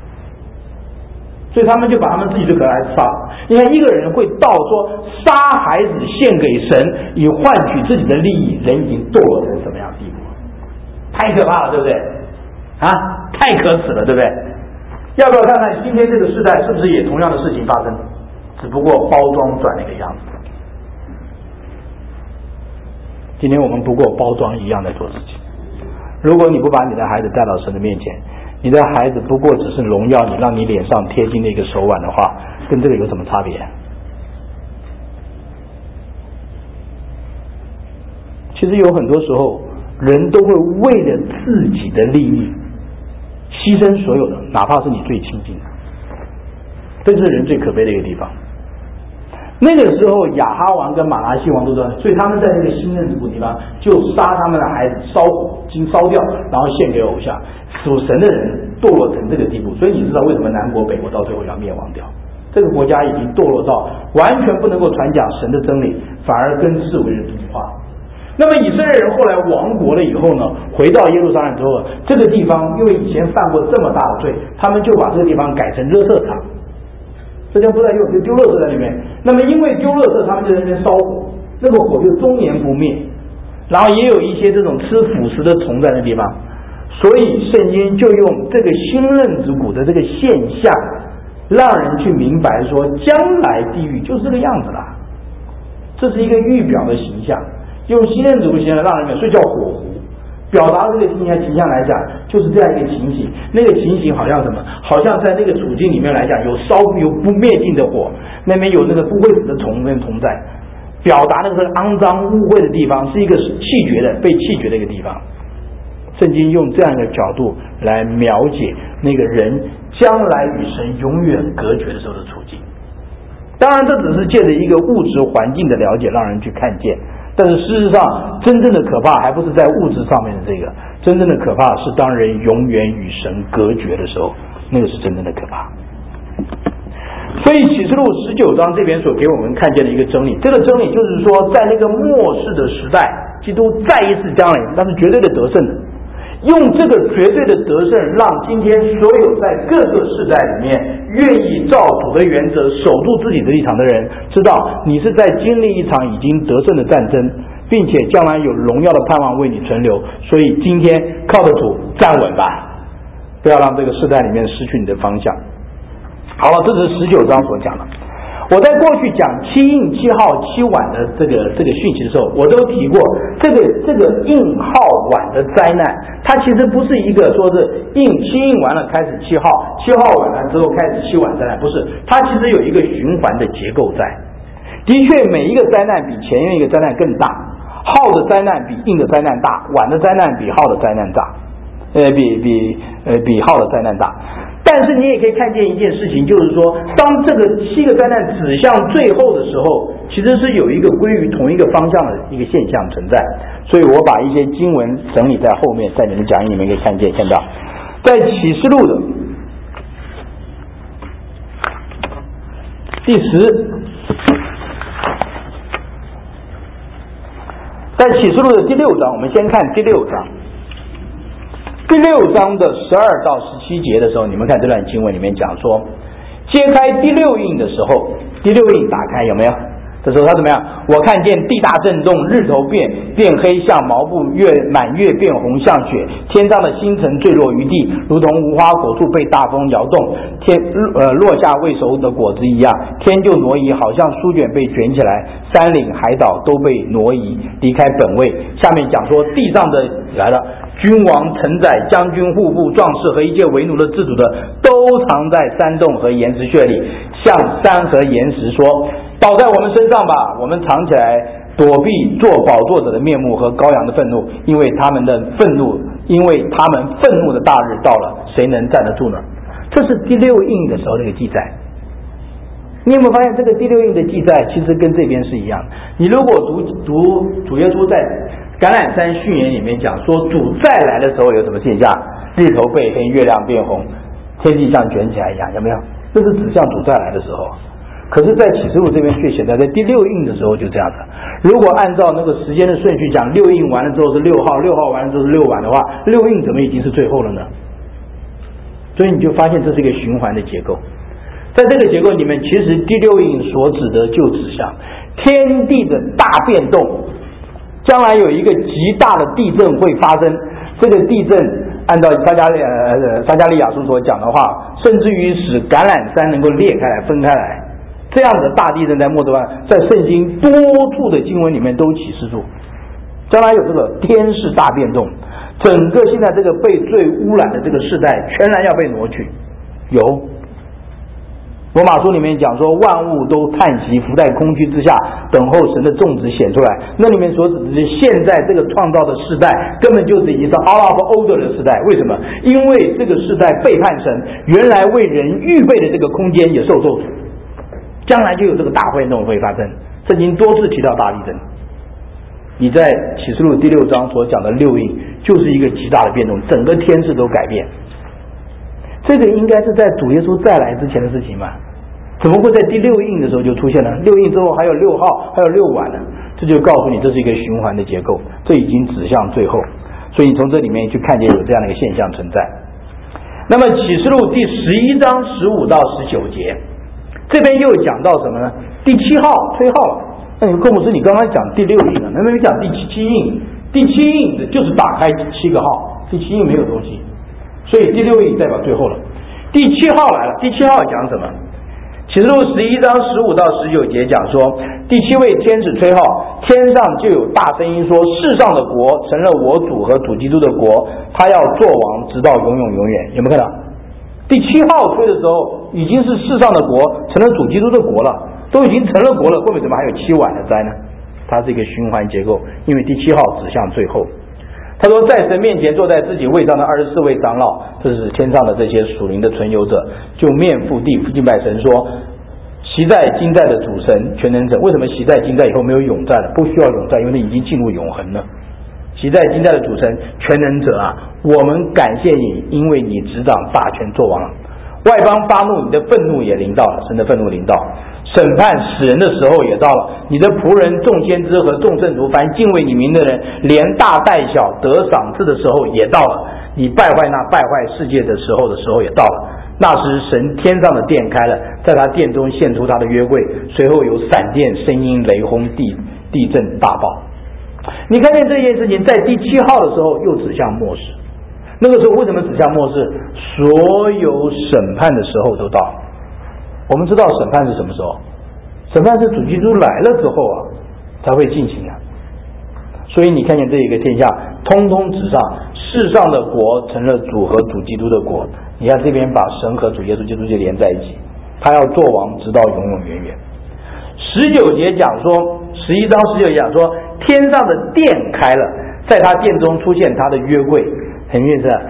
Speaker 1: 所以他们就把他们自己的可爱杀了。你看，一个人会到说杀孩子献给神，以换取自己的利益，人已经堕落成什么样的地步？太可怕了，对不对？啊，太可耻了，对不对？要不要看看今天这个时代是不是也同样的事情发生？只不过包装转了一个样子。今天我们不过包装一样在做事情。如果你不把你的孩子带到神的面前，你的孩子不过只是荣耀你，让你脸上贴金的一个手腕的话，跟这个有什么差别？其实有很多时候，人都会为了自己的利益牺牲所有的，哪怕是你最亲近的。这就是人最可悲的一个地方。那个时候亚哈王跟马拉西王都知道，所以他们在那个新任之谷地方就杀他们的孩子，烧火经烧掉，然后献给偶像。属神的人堕落成这个地步，所以你知道为什么南国北国到最后要灭亡掉？这个国家已经堕落到完全不能够传讲神的真理，反而跟世为人同化。那么以色列人后来亡国了以后呢，回到耶路撒冷之后，这个地方因为以前犯过这么大的罪，他们就把这个地方改成垃圾场，这就不再用，就丢垃圾在里面。那么因为丢垃圾，他们就在那边烧火，那个火就终年不灭。然后也有一些这种吃腐食的虫在那地方，所以圣经就用这个新任之谷的这个现象，让人去明白说，将来地狱就是这个样子啦。这是一个预表的形象。用新任之谷形象让人明白，所以叫火湖，表达这个形象形象来讲，就是这样一个情形。那个情形好像什么？好像在那个处境里面来讲，有烧有不灭尽的火，那边有那个不会死的虫跟虫在，表达那个肮脏污秽的地方，是一个弃绝的、被弃绝的一个地方。圣经用这样一个角度来描写那个人将来与神永远隔绝的时候的处境。当然，这只是借着一个物质环境的了解，让人去看见。但是事实上，真正的可怕还不是在物质上面的这个，真正的可怕是当人永远与神隔绝的时候，那个是真正的可怕。所以启示录十九章这边所给我们看见的一个真理，这个真理就是说，在那个末世的时代，基督再一次降临，那是绝对的得胜的。用这个绝对的得胜，让今天所有在各个世代里面愿意照主的原则守住自己的立场的人，知道你是在经历一场已经得胜的战争，并且将来有荣耀的盼望为你存留。所以今天靠着主站稳吧，不要让这个世代里面失去你的方向。好了，这是十九章所讲的。我在过去讲七印七号七晚的这个这个讯息的时候，我都提过，这个这个印号晚的灾难，它其实不是一个说是印七印完了开始七号，七号完了之后开始七晚灾难，不是，它其实有一个循环的结构在。的确，每一个灾难比前面一个灾难更大，号的灾难比印的灾难大，晚的灾难比号的灾难大，呃，比比呃比号的灾难大。 但是你也可以看见一件事情，就是说，当这个七个灾难指向最后的时候，其实是有一个归于同一个方向的一个现象存在。所以我把一些经文整理在后面，在你们讲义里面可以看见，看到，在启示录的第十，在启示录的第六章，我们先看第六章。第六章的十二到十七节的时候，你们看这段经文里面讲说，揭开第六印的时候，第六印打开有没有？这时候他怎么样？我看见地大震动，日头变变黑像毛布，月满月变红像雪，天上的星辰坠落于地，如同无花果树被大风摇动，天呃落下未熟的果子一样，天就挪移，好像书卷被卷起来，山岭海岛都被挪移，离开本位。下面讲说地上的来了。君王、臣宰、将军、户部、壮士和一切为奴的、自主的，都藏在山洞和岩石穴里，向山和岩石说：倒在我们身上吧，我们藏起来，躲避做宝座者的面目和羔羊的愤怒，因为他们的愤怒，因为他们愤怒的大日到了，谁能站得住呢？这是第六印的时候那个记载。你有没有发现这个第六印的记载其实跟这边是一样的？你如果读读主耶稣在橄榄山训言里面讲说，主再来的时候有什么现象？日头变黑，月亮变红，天地像卷起来一样，有没有？这是指向主再来的时候。可是，在启示录这边却写在在第六印的时候就这样子。如果按照那个时间的顺序讲，六印完了之后是六号，六号完了之后是六晚的话，六印怎么已经是最后了呢？所以你就发现这是一个循环的结构。在这个结构里面，其实第六印所指的就指向天地的大变动。将来有一个极大的地震会发生，这个地震按照撒迦利呃撒迦利亚书所讲的话，甚至于使橄榄山能够裂开来分开来，这样的大地震在末世湾，在圣经多处的经文里面都启示住，将来有这个天势大变动，整个现在这个被罪污染的这个世代全然要被挪去。有罗马书里面讲说，万物都叹息，伏在空虚之下，等候神的种子显出来。那里面所指的是现在这个创造的世代，根本就是已经是 out of order 的时代。为什么？因为这个世代背叛神，原来为人预备的这个空间也受咒诅，将来就有这个大变动会发生。圣经多次提到大地震。你在启示录第六章所讲的六印，就是一个极大的变动，整个天势都改变。这个应该是在主耶稣再来之前的事情嘛？怎么会在第六印的时候就出现了？六印之后还有六号，还有六晚呢？这就告诉你，这是一个循环的结构，这已经指向最后。所以你从这里面去看见有这样的一个现象存在。那么启示录第十一章十五到十九节，这边又讲到什么呢？第七号吹号了。那你们寇牧师，你刚刚讲第六印了，能不能讲第七七印？第七印的就是打开七个号，第七印没有东西。所以第六印代表最后了。第七号来了，第七号讲什么？启示录十一章十五到十九节讲说，第七位天使吹号，天上就有大声音说，世上的国成了我主和主基督的国，他要做王直到永永永远。有没有看到？第七号吹的时候，已经是世上的国成了主基督的国了，都已经成了国了，后面怎么还有七晚的灾呢？它是一个循环结构，因为第七号指向最后。他说，在神面前坐在自己位上的二十四位长老，这是天上的这些属灵的存有者，就面伏地敬拜神说，习在今在的主神全能者。为什么习在今在以后没有永在了？不需要永在，因为那已经进入永恒了。习在今在的主神全能者啊，我们感谢你，因为你执掌大权作王。外邦发怒，你的愤怒也临到了，神的愤怒临到，审判死人的时候也到了。你的仆人众先知和众圣徒，凡敬畏你名的人，连大带小得赏赐的时候也到了。你败坏那败坏世界的时候的时候也到了。那时神天上的殿开了，在他殿中献出他的约柜，随后有闪电、声音、雷轰、地地震、大爆。你看见这件事情在第七号的时候又指向末世。那个时候为什么指向末世？所有审判的时候都到了。我们知道审判是什么时候？审判是主基督来了之后啊才会进行的。所以你看见这一个天下通通指上世上的国成了主和主基督的国。你看这边把神和主耶稣基督就连在一起，他要做王直到永永远远。十九节讲说，十一章十九节讲说，天上的殿开了，在他殿中出现他的约柜。很明显是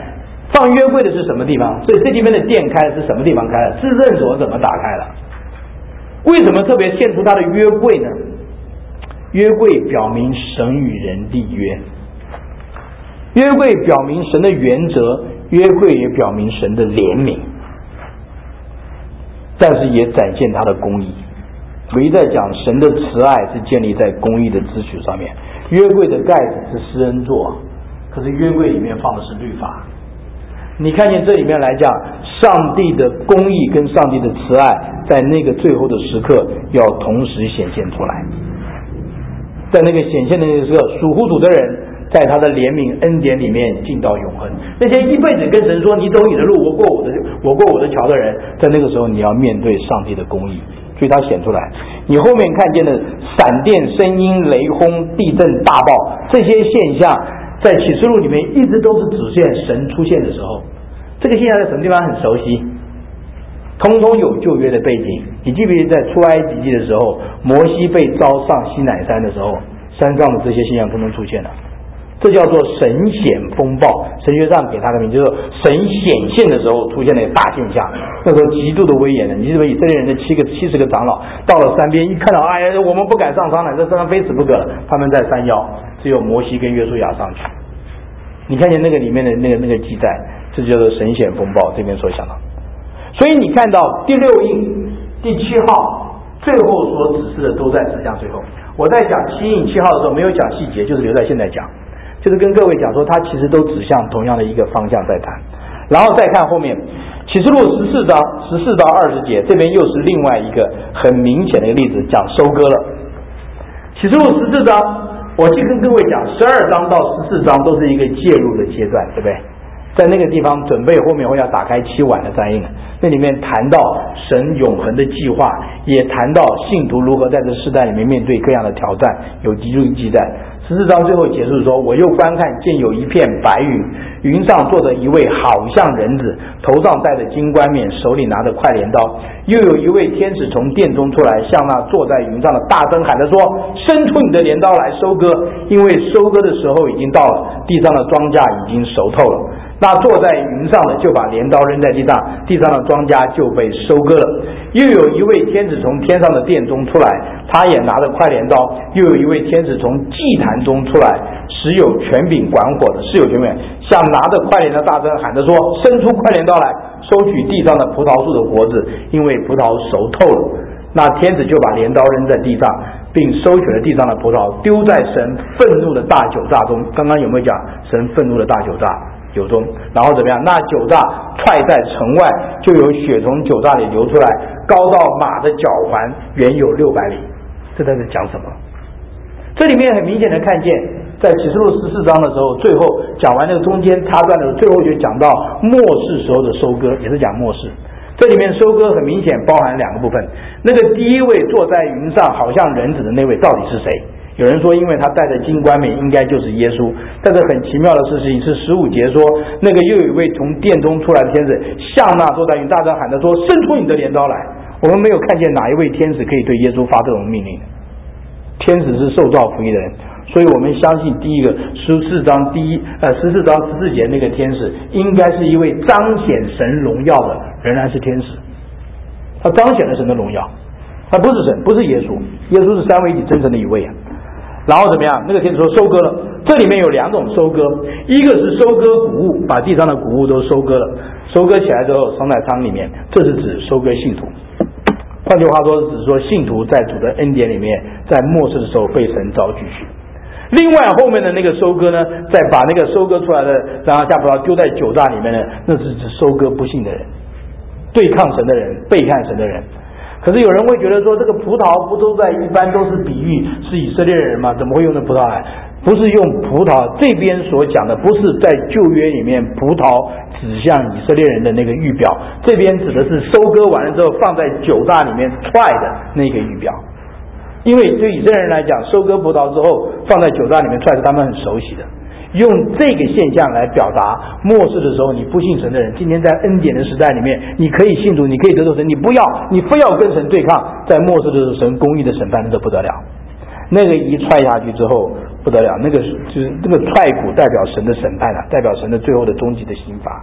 Speaker 1: 放约柜的是什么地方？所以这里面的殿开的是什么地方开的？至圣所怎么打开了？为什么特别献出他的约柜呢？约柜表明神与人立约，约柜表明神的原则，约柜也表明神的怜悯，但是也展现他的公义。我一再讲神的慈爱是建立在公义的支取上面。约柜的盖子是施恩座，可是约柜里面放的是律法。你看见这里面来讲，上帝的公义跟上帝的慈爱在那个最后的时刻要同时显现出来。在那个显现的那个时刻，属乎主的人在他的怜悯恩典里面进到永恒。那些一辈子跟神说你走你的路，我过我的我过我的桥的人，在那个时候你要面对上帝的公义，所以他显出来。你后面看见的闪电、声音、雷轰、地震、大爆，这些现象在启示录里面一直都是指现神出现的时候。这个现象在什么地方很熟悉？通通有旧约的背景。你记不记得在出埃及记的时候，摩西被召上西乃山的时候，山上的这些现象通通出现了。这叫做神显风暴，神学上给他的名字就是神显现的时候出现了大现象，那时候极度的威严的。你记得以色列人的七个七十个长老到了山边，一看到哎呀我们不敢上山了，这山上非死不可了，他们在山腰，只有摩西跟约书亚上去。你看见那个里面的那个那个记载，这叫做神显风暴，这边所想到。所以你看到第六印第七号最后所指示的都在指向最后。我在讲七印七号的时候没有讲细节，就是留在现在讲，就是跟各位讲说它其实都指向同样的一个方向在谈。然后再看后面启示录十四章十四到二十节，这边又是另外一个很明显的一个例子，讲收割了。启示录十四章我去跟各位讲，十二章到十四章都是一个介入的阶段，对不对？在那个地方准备后面会要打开七碗的灾印，那里面谈到神永恒的计划，也谈到信徒如何在这世代里面面对各样的挑战，有记录记载。十四章最后结束说，我又观看见有一片白云，云上坐着一位好像人子，头上戴着金冠冕，手里拿着快镰刀，又有一位天使从殿中出来，向那坐在云上的大声喊着说，伸出你的镰刀来收割，因为收割的时候已经到了，地上的庄稼已经熟透了。那坐在云上的就把镰刀扔在地上，地上的庄稼就被收割了。又有一位天使从天上的殿中出来，他也拿着快镰刀。又有一位天使从祭坛中出来，使有权柄管火的，是有权柄，向拿着快镰的大声喊着说，伸出快镰刀来，收取地上的葡萄树的果子，因为葡萄熟透了。那天使就把镰刀扔在地上，并收取了地上的葡萄，丢在神愤怒的大酒榨中。刚刚有没有讲神愤怒的大酒榨？酒中，然后怎么样？那酒榨踹在城外，就有血从酒榨里流出来，高到马的脚环，远有六百里。这在这讲什么？这里面很明显的看见，在启示录十四章的时候，最后讲完那个中间插段的时候，最后就讲到末世时候的收割，也是讲末世。这里面收割很明显包含两个部分，那个第一位坐在云上好像人子的那位到底是谁？有人说因为他戴着金冠冕应该就是耶稣，但是很奇妙的事情是十五节说，那个又有一位从殿中出来的天使向那坐在云大声喊着说，伸出你的镰刀来。我们没有看见哪一位天使可以对耶稣发这种命令，天使是受造福音的人，所以我们相信第一个十四章第一呃十四章十四节那个天使应该是一位彰显神荣耀的，仍然是天使，他彰显了神的荣耀，他不是神，不是耶稣，耶稣是三位一体真神的一位啊。然后怎么样？那个天使说收割了，这里面有两种收割，一个是收割谷物，把地上的谷物都收割了，收割起来之后装在仓里面，这是指收割信徒。换句话说，只是说信徒在主的恩典里面，在末世的时候被神召举去。另外后面的那个收割呢，再把那个收割出来的然后下葡萄丢在酒榨里面呢，那是指收割不信的人，对抗神的人，背叛神的人。可是有人会觉得说，这个葡萄不都在一般都是比喻是以色列人吗？怎么会用的葡萄来？不是用葡萄，这边所讲的不是在旧约里面葡萄指向以色列人的那个预表，这边指的是收割完了之后放在酒榨里面踹的那个预表。因为对以色列人来讲，收割葡萄之后放在酒榨里面踹是他们很熟悉的，用这个现象来表达末世的时候你不信神的人，今天在恩典的时代里面，你可以信主，你可以得到神，你不要，你非要跟神对抗，在末世的时候神公义的审判那就不得了。那个一踹下去之后不得了，那个就是那个踹骨代表神的审判啊，代表神的最后的终极的刑罚。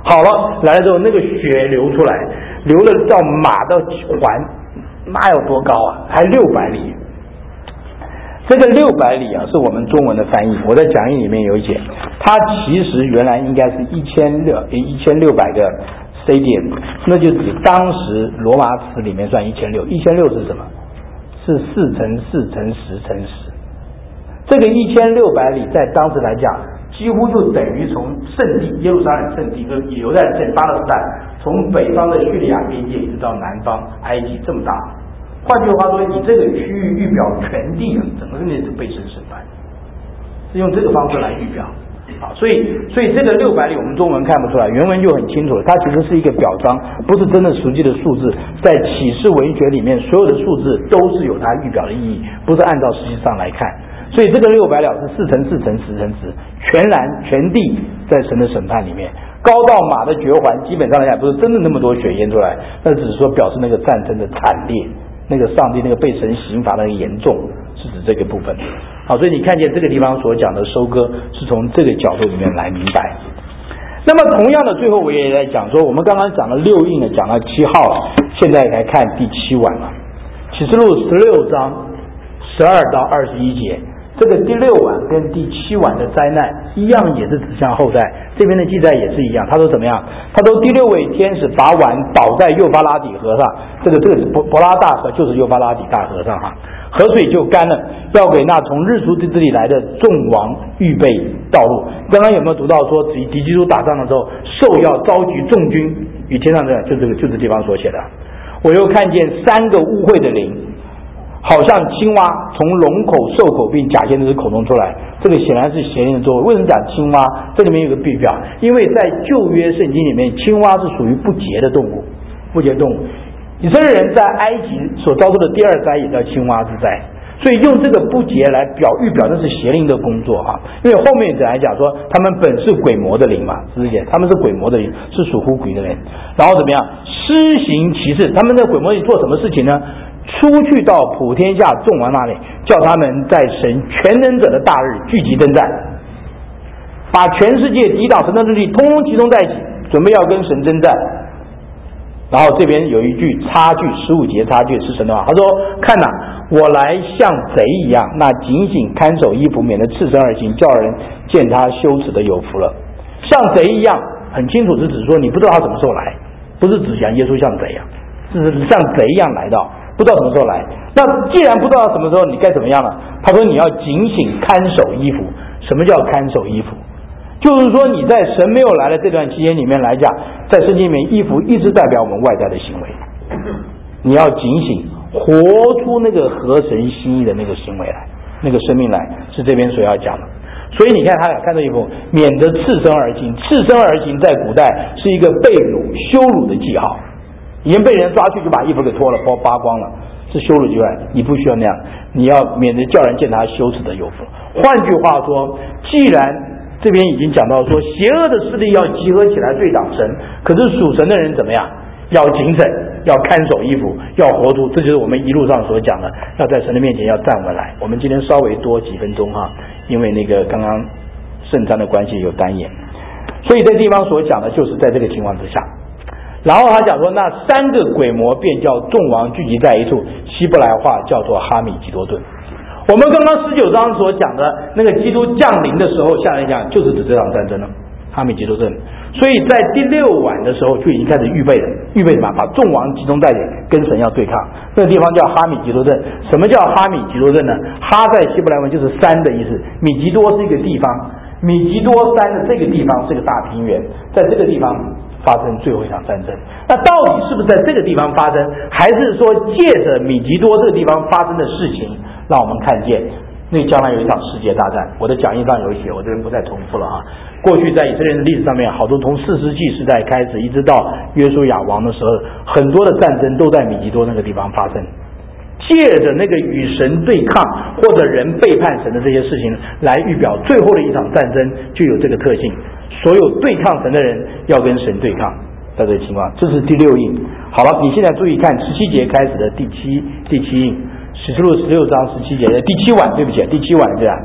Speaker 1: 好了，来了之后那个血流出来，流了到马的环，那有多高啊？还六百里。这个六百里啊，是我们中文的翻译，我在讲义里面有写，它其实原来应该是一千六一千六百个 C D M， 那就指当时罗马尺里面算一千六，一千六是什么？是四乘四乘十乘十。这个一千六百里在当时来讲，几乎就等于从圣地耶路撒冷圣地跟犹太圣巴勒斯坦，从北方的叙利亚边界一直到南方埃及这么大。换句话说，以这个区域预表全地，整个那是被神审判，是用这个方式来预表啊。所以，所以这个六百里我们中文看不出来，原文就很清楚了，它其实是一个表彰，不是真的实际的数字。在启示文学里面，所有的数字都是有它预表的意义，不是按照实际上来看。所以这个六百了是四乘四乘十乘十，全然全地在神的审判里面，高到马的绝环，基本上来讲不是真的那么多血淹出来，那只是说表示那个战争的惨烈。那个上帝那个被神刑罚的严重，是指这个部分。好，所以你看见这个地方所讲的收割，是从这个角度里面来明白。那么同样的，最后我也在讲说，我们刚刚讲了六印了，讲到七号了，现在来看第七晚了。启示录十六章十二到二十一节，这个第六晚跟第七晚的灾难一样，也是指向后代。这边的记载也是一样，他说怎么样？他说第六位天使把碗倒在幼发拉底河上，这个这个伯伯拉大河就是幼发拉底大河上哈，河水就干了，要给那从日出之地来的众王预备道路。刚刚有没有读到说敌敌基督打仗的时候，兽要召集众军与天上的，就这个就这地方所写的。我又看见三个污秽的灵，好像青蛙从龙口、兽口并假先知口中出来，这个显然是邪灵的作为。为什么讲青蛙？这里面有个必表，因为在旧约圣经里面，青蛙是属于不洁的动物，不洁动物。以色列人在埃及所遭受的第二灾也叫青蛙之灾，所以用这个不洁来表预表那是邪灵的工作哈。因为后面来讲说，他们本是鬼魔的灵嘛，是不是？他们是鬼魔的灵，是属乎鬼的人。然后怎么样施行其事？他们在鬼魔里做什么事情呢？出去到普天下众王那里，叫他们在神全能者的大日聚集征战，把全世界抵挡神的势力通通集中在一起，准备要跟神征战。然后这边有一句插句，十五节插句是神的话，他说：“看哪、啊，我来像贼一样，那警醒看守衣服，免得赤身而行，叫人见他羞耻的有福了。”像贼一样，很清楚是指说你不知道他什么时候来，不是指讲耶稣像贼啊，是像贼一样来到。不知道什么时候来，那既然不知道什么时候，你该怎么样呢？他说你要警醒看守衣服。什么叫看守衣服？就是说你在神没有来的这段期间里面来讲，在圣经里面衣服一直代表我们外在的行为，你要警醒，活出那个合神心意的那个行为来，那个生命来，是这边所要讲的。所以你看他俩看这衣服，免得赤身而行。赤身而行在古代是一个被辱羞辱的记号，已经被人抓去就把衣服给脱了剥扒光了，是羞辱之外，你不需要那样，你要免得叫人见他羞耻的有福。换句话说，既然这边已经讲到说邪恶的势力要集合起来对挡神，可是属神的人怎么样？要谨慎，要看守衣服，要活出，这就是我们一路上所讲的，要在神的面前要站稳来。我们今天稍微多几分钟哈，因为那个刚刚圣餐的关系有单眼，所以这地方所讲的就是在这个情况之下。然后他讲说，那三个鬼魔便叫众王聚集在一处，希伯来话叫做哈米吉多顿。我们刚刚十九章所讲的那个基督降临的时候，下来讲就是指这场战争了，哈米吉多顿。所以在第六晚的时候就已经开始预备了，预备什么？把众王集中在一起，跟神要对抗。那个地方叫哈米吉多顿。什么叫哈米吉多顿呢？哈在希伯来文就是山的意思，米吉多是一个地方，米吉多山的这个地方是个大平原，在这个地方发生最后一场战争。那到底是不是在这个地方发生，还是说借着米吉多这个地方发生的事情，让我们看见那将来有一场世界大战？我的讲义上有写，我这边不再重复了哈。过去在以色列人的历史上面，好多从四世纪时代开始，一直到约书亚王的时候，很多的战争都在米吉多那个地方发生。借着那个与神对抗或者人背叛神的这些事情来预表最后的一场战争，就有这个特性。所有对抗神的人要跟神对抗，在这个情况，这是第六印。好了，你现在注意看十七节开始的第七第七印，启示录十六章十七节的第七晚，对不起，第七晚这样。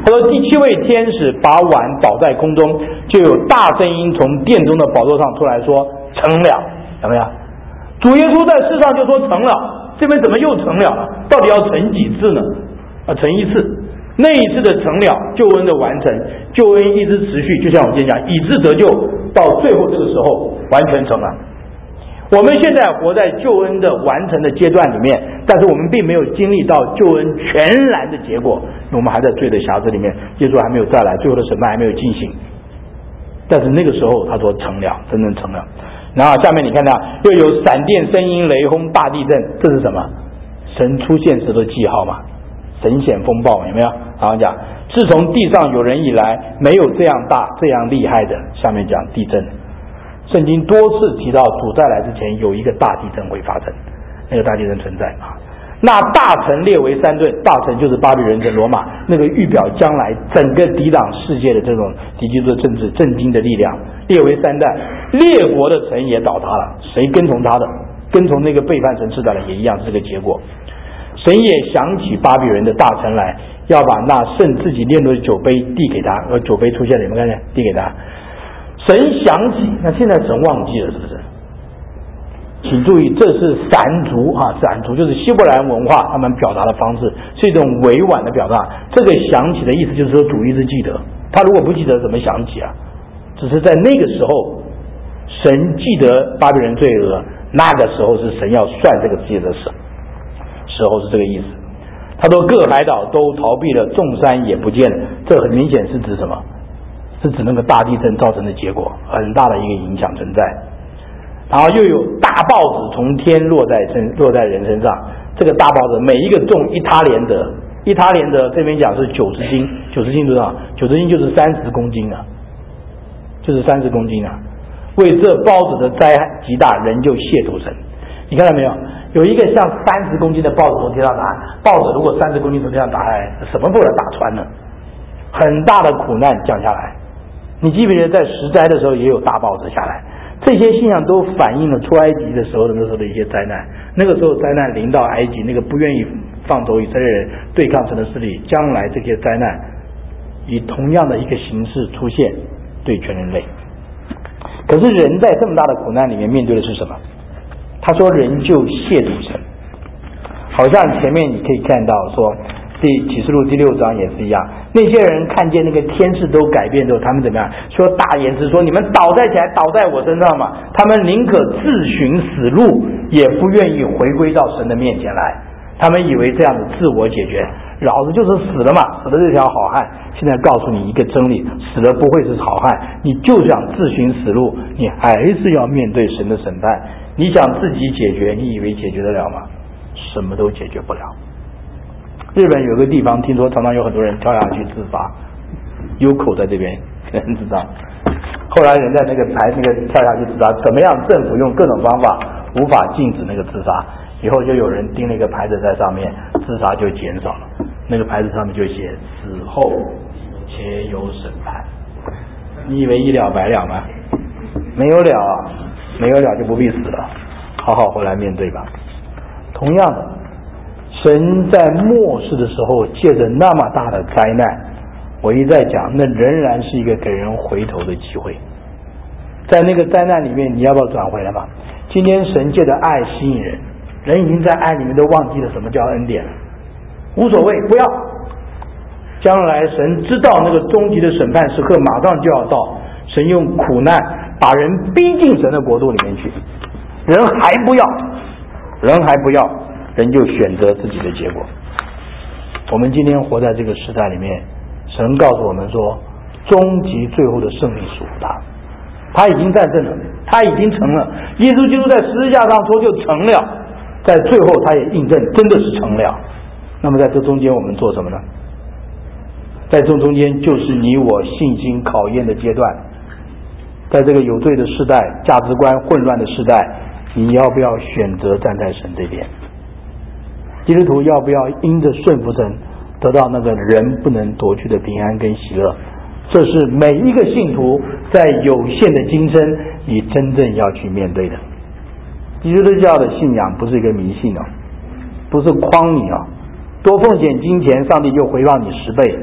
Speaker 1: 他说第七位天使把碗倒在空中，就有大声音从殿中的宝座上出来说成了。有没有？主耶稣在世上就说成了，这边怎么又成了？到底要成几次呢？啊，成一次。那一次的成了，救恩的完成，救恩一直持续，就像我们今天讲，以致得救，到最后这个时候完全成了。我们现在活在救恩的完成的阶段里面，但是我们并没有经历到救恩全然的结果，我们还在罪的匣子里面，耶稣还没有再来，最后的审判还没有进行。但是那个时候他说成了，真正成了。然后下面你看到又有闪电、声音、雷轰、大地震，这是什么？神出现时的记号嘛，神显风暴有没有？然后讲自从地上有人以来，没有这样大这样厉害的。下面讲地震，圣经多次提到主再来之前有一个大地震会发生，那个大地震存在啊。那大城列为三顿，大城就是巴比伦城罗马，那个预表将来整个抵挡世界的这种敌基督的政治震惊的力量，列为三弹，列国的城也倒塌了，谁跟从他的，跟从那个背叛神赐的人也一样是这个结果。神也想起巴比伦的大臣来，要把那圣自己炼的酒杯递给他，而酒杯出现了，你们看见递给他。神想起，那现在神忘记了是不是？请注意，这是闪族啊，闪族就是希伯来文化他们表达的方式，是一种委婉的表达。这个想起的意思就是说主一直记得，他如果不记得怎么想起啊？只是在那个时候，神记得巴比伦罪恶，那个时候是神要算这个世界的时时候，是这个意思。他说各海岛都逃避了，众山也不见了，这很明显是指什么？是指那个大地震造成的结果，很大的一个影响存在。然后又有大豹子从天落在身落在人身上，这个大豹子每一个中一他连得，一他连得这边讲是九十斤，九十斤多少？九十斤就是三十公斤啊，就是三十公斤啊。为这豹子的灾害极大，人就亵渎神。你看到没有？有一个像三十公斤的豹子从天上打，豹子如果三十公斤从天上打下来，什么不能打穿呢？很大的苦难降下来。你记不记得在十灾的时候也有大豹子下来？这些现象都反映了出埃及的时候的那时候的一些灾难。那个时候灾难临到埃及，那个不愿意放走以色列人对抗神的势力，将来这些灾难以同样的一个形式出现对全人类。可是人在这么大的苦难里面面对的是什么？他说人就亵渎神，好像前面你可以看到说第启示录第六章也是一样，那些人看见那个天势都改变之后，他们怎么样？说大言之说你们倒在起来，倒在我身上嘛。他们宁可自寻死路，也不愿意回归到神的面前来。他们以为这样子自我解决，老子就是死了嘛，死了这条好汉。现在告诉你一个真理，死了不会是好汉，你就想自寻死路，你还是要面对神的审判。你想自己解决，你以为解决得了吗？什么都解决不了。日本有个地方听说常常有很多人跳下去自杀，有口在这边可能知道。后来人在那个台那个跳下去自杀，怎么样？政府用各种方法无法禁止那个自杀，以后就有人钉了一个牌子在上面，自杀就减少了。那个牌子上面就写死后且有审判。你以为一了百了吗？没有了，没有了就不必死了，好好回来面对吧。同样的，神在末世的时候借着那么大的灾难，我一再讲，那仍然是一个给人回头的机会。在那个灾难里面，你要不要转回来嘛？今天神借着爱吸引人，人已经在爱里面都忘记了什么叫恩典了，无所谓，不要。将来神知道那个终极的审判时刻马上就要到，神用苦难把人逼进神的国度里面去，人还不要，人还不要，人就选择自己的结果。我们今天活在这个时代里面，神告诉我们说，终极最后的胜利属乎他，他已经战胜了，他已经成了。耶稣基督在十字架上说就成了，在最后他也印证真的是成了。那么在这中间我们做什么呢？在这中间就是你我信心考验的阶段。在这个有罪的时代，价值观混乱的时代，你要不要选择站在神这边？基督徒要不要因着顺服神，得到那个人不能夺去的平安跟喜乐？这是每一个信徒在有限的今生你真正要去面对的。基督教的信仰不是一个迷信哦，不是诓你哦，多奉献金钱，上帝就回报你十倍。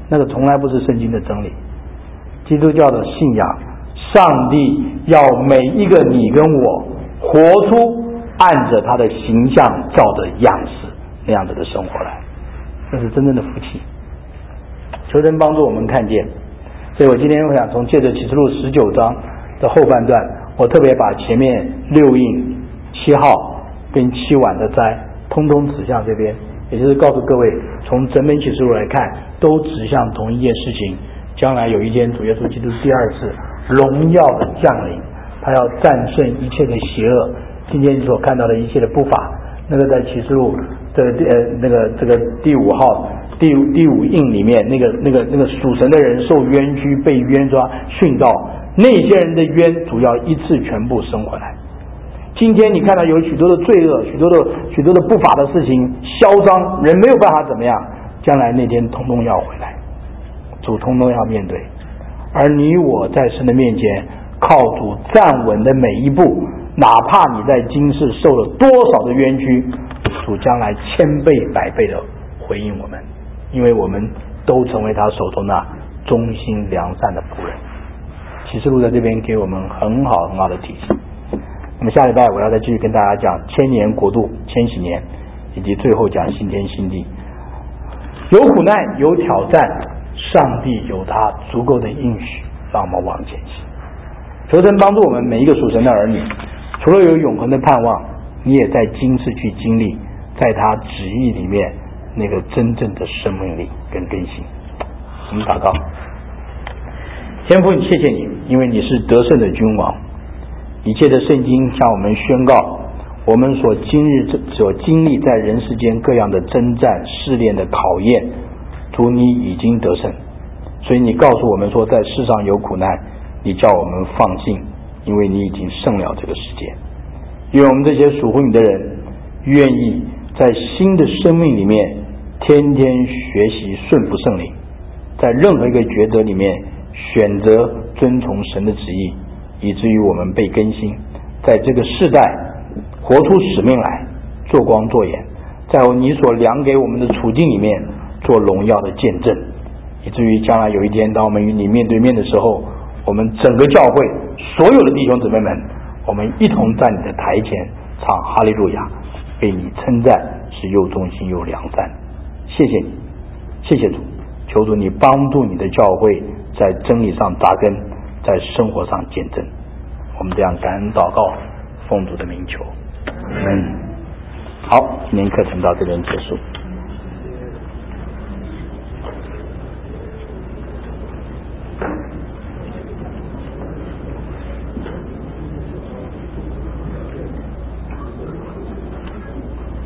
Speaker 1: 那个从来不是圣经的真理。基督教的信仰，上帝要每一个你跟我活出按着他的形象照着样式那样子的生活来，这是真正的福气。求神帮助我们看见。所以我今天我想从借着启示录十九章的后半段，我特别把前面六印、七号跟七碗的灾通通指向这边，也就是告诉各位，从整本启示录来看，都指向同一件事情。将来有一天主耶稣基督第二次荣耀的降临，他要战胜一切的邪恶。今天你所看到的一切的不法，那个在启示录的呃那个这个第五号第第五印里面，那个那个那个属神的人受冤屈、被冤抓、殉道，那些人的冤主要一次全部生回来。今天你看到有许多的罪恶、许多的许多的不法的事情嚣张，人没有办法怎么样，将来那天通通要回来，主通通要面对。而你我在神的面前靠主站稳的每一步，哪怕你在今世受了多少的冤屈，主将来千倍百倍的回应我们，因为我们都成为他手中那忠心良善的仆人。启示录在这边给我们很好很好的提醒。那么下礼拜我要再继续跟大家讲千年国度、千禧年，以及最后讲新天新地。有苦难，有挑战，上帝有他足够的应许，让我们往前行。求神帮助我们每一个属神的儿女，除了有永恒的盼望，你也在今世去经历在他旨意里面那个真正的生命力跟更新。我们祷告。天父，谢谢你，因为你是得胜的君王。一切的圣经向我们宣告，我们所今日所经历在人世间各样的征战试炼的考验，主你已经得胜。所以你告诉我们说，在世上有苦难，你叫我们放心，因为你已经胜了这个世界。愿我们这些属乎你的人，愿意在新的生命里面天天学习顺服圣灵，在任何一个抉择里面选择遵从神的旨意，以至于我们被更新，在这个世代活出使命来，做光做盐，在你所量给我们的处境里面做荣耀的见证，以至于将来有一天，当我们与你面对面的时候，我们整个教会所有的弟兄姊妹们，我们一同在你的台前唱哈利路亚，被你称赞是又忠心又良善。谢谢你，谢谢主，求主你帮助你的教会在真理上扎根，在生活上见证。我们这样感恩祷告，奉主的名求，嗯，好，今天课程到这边结束。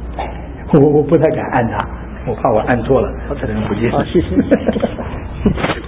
Speaker 1: 我我不太敢按它，我怕我按错了，他可能不接受。
Speaker 2: 好，谢谢。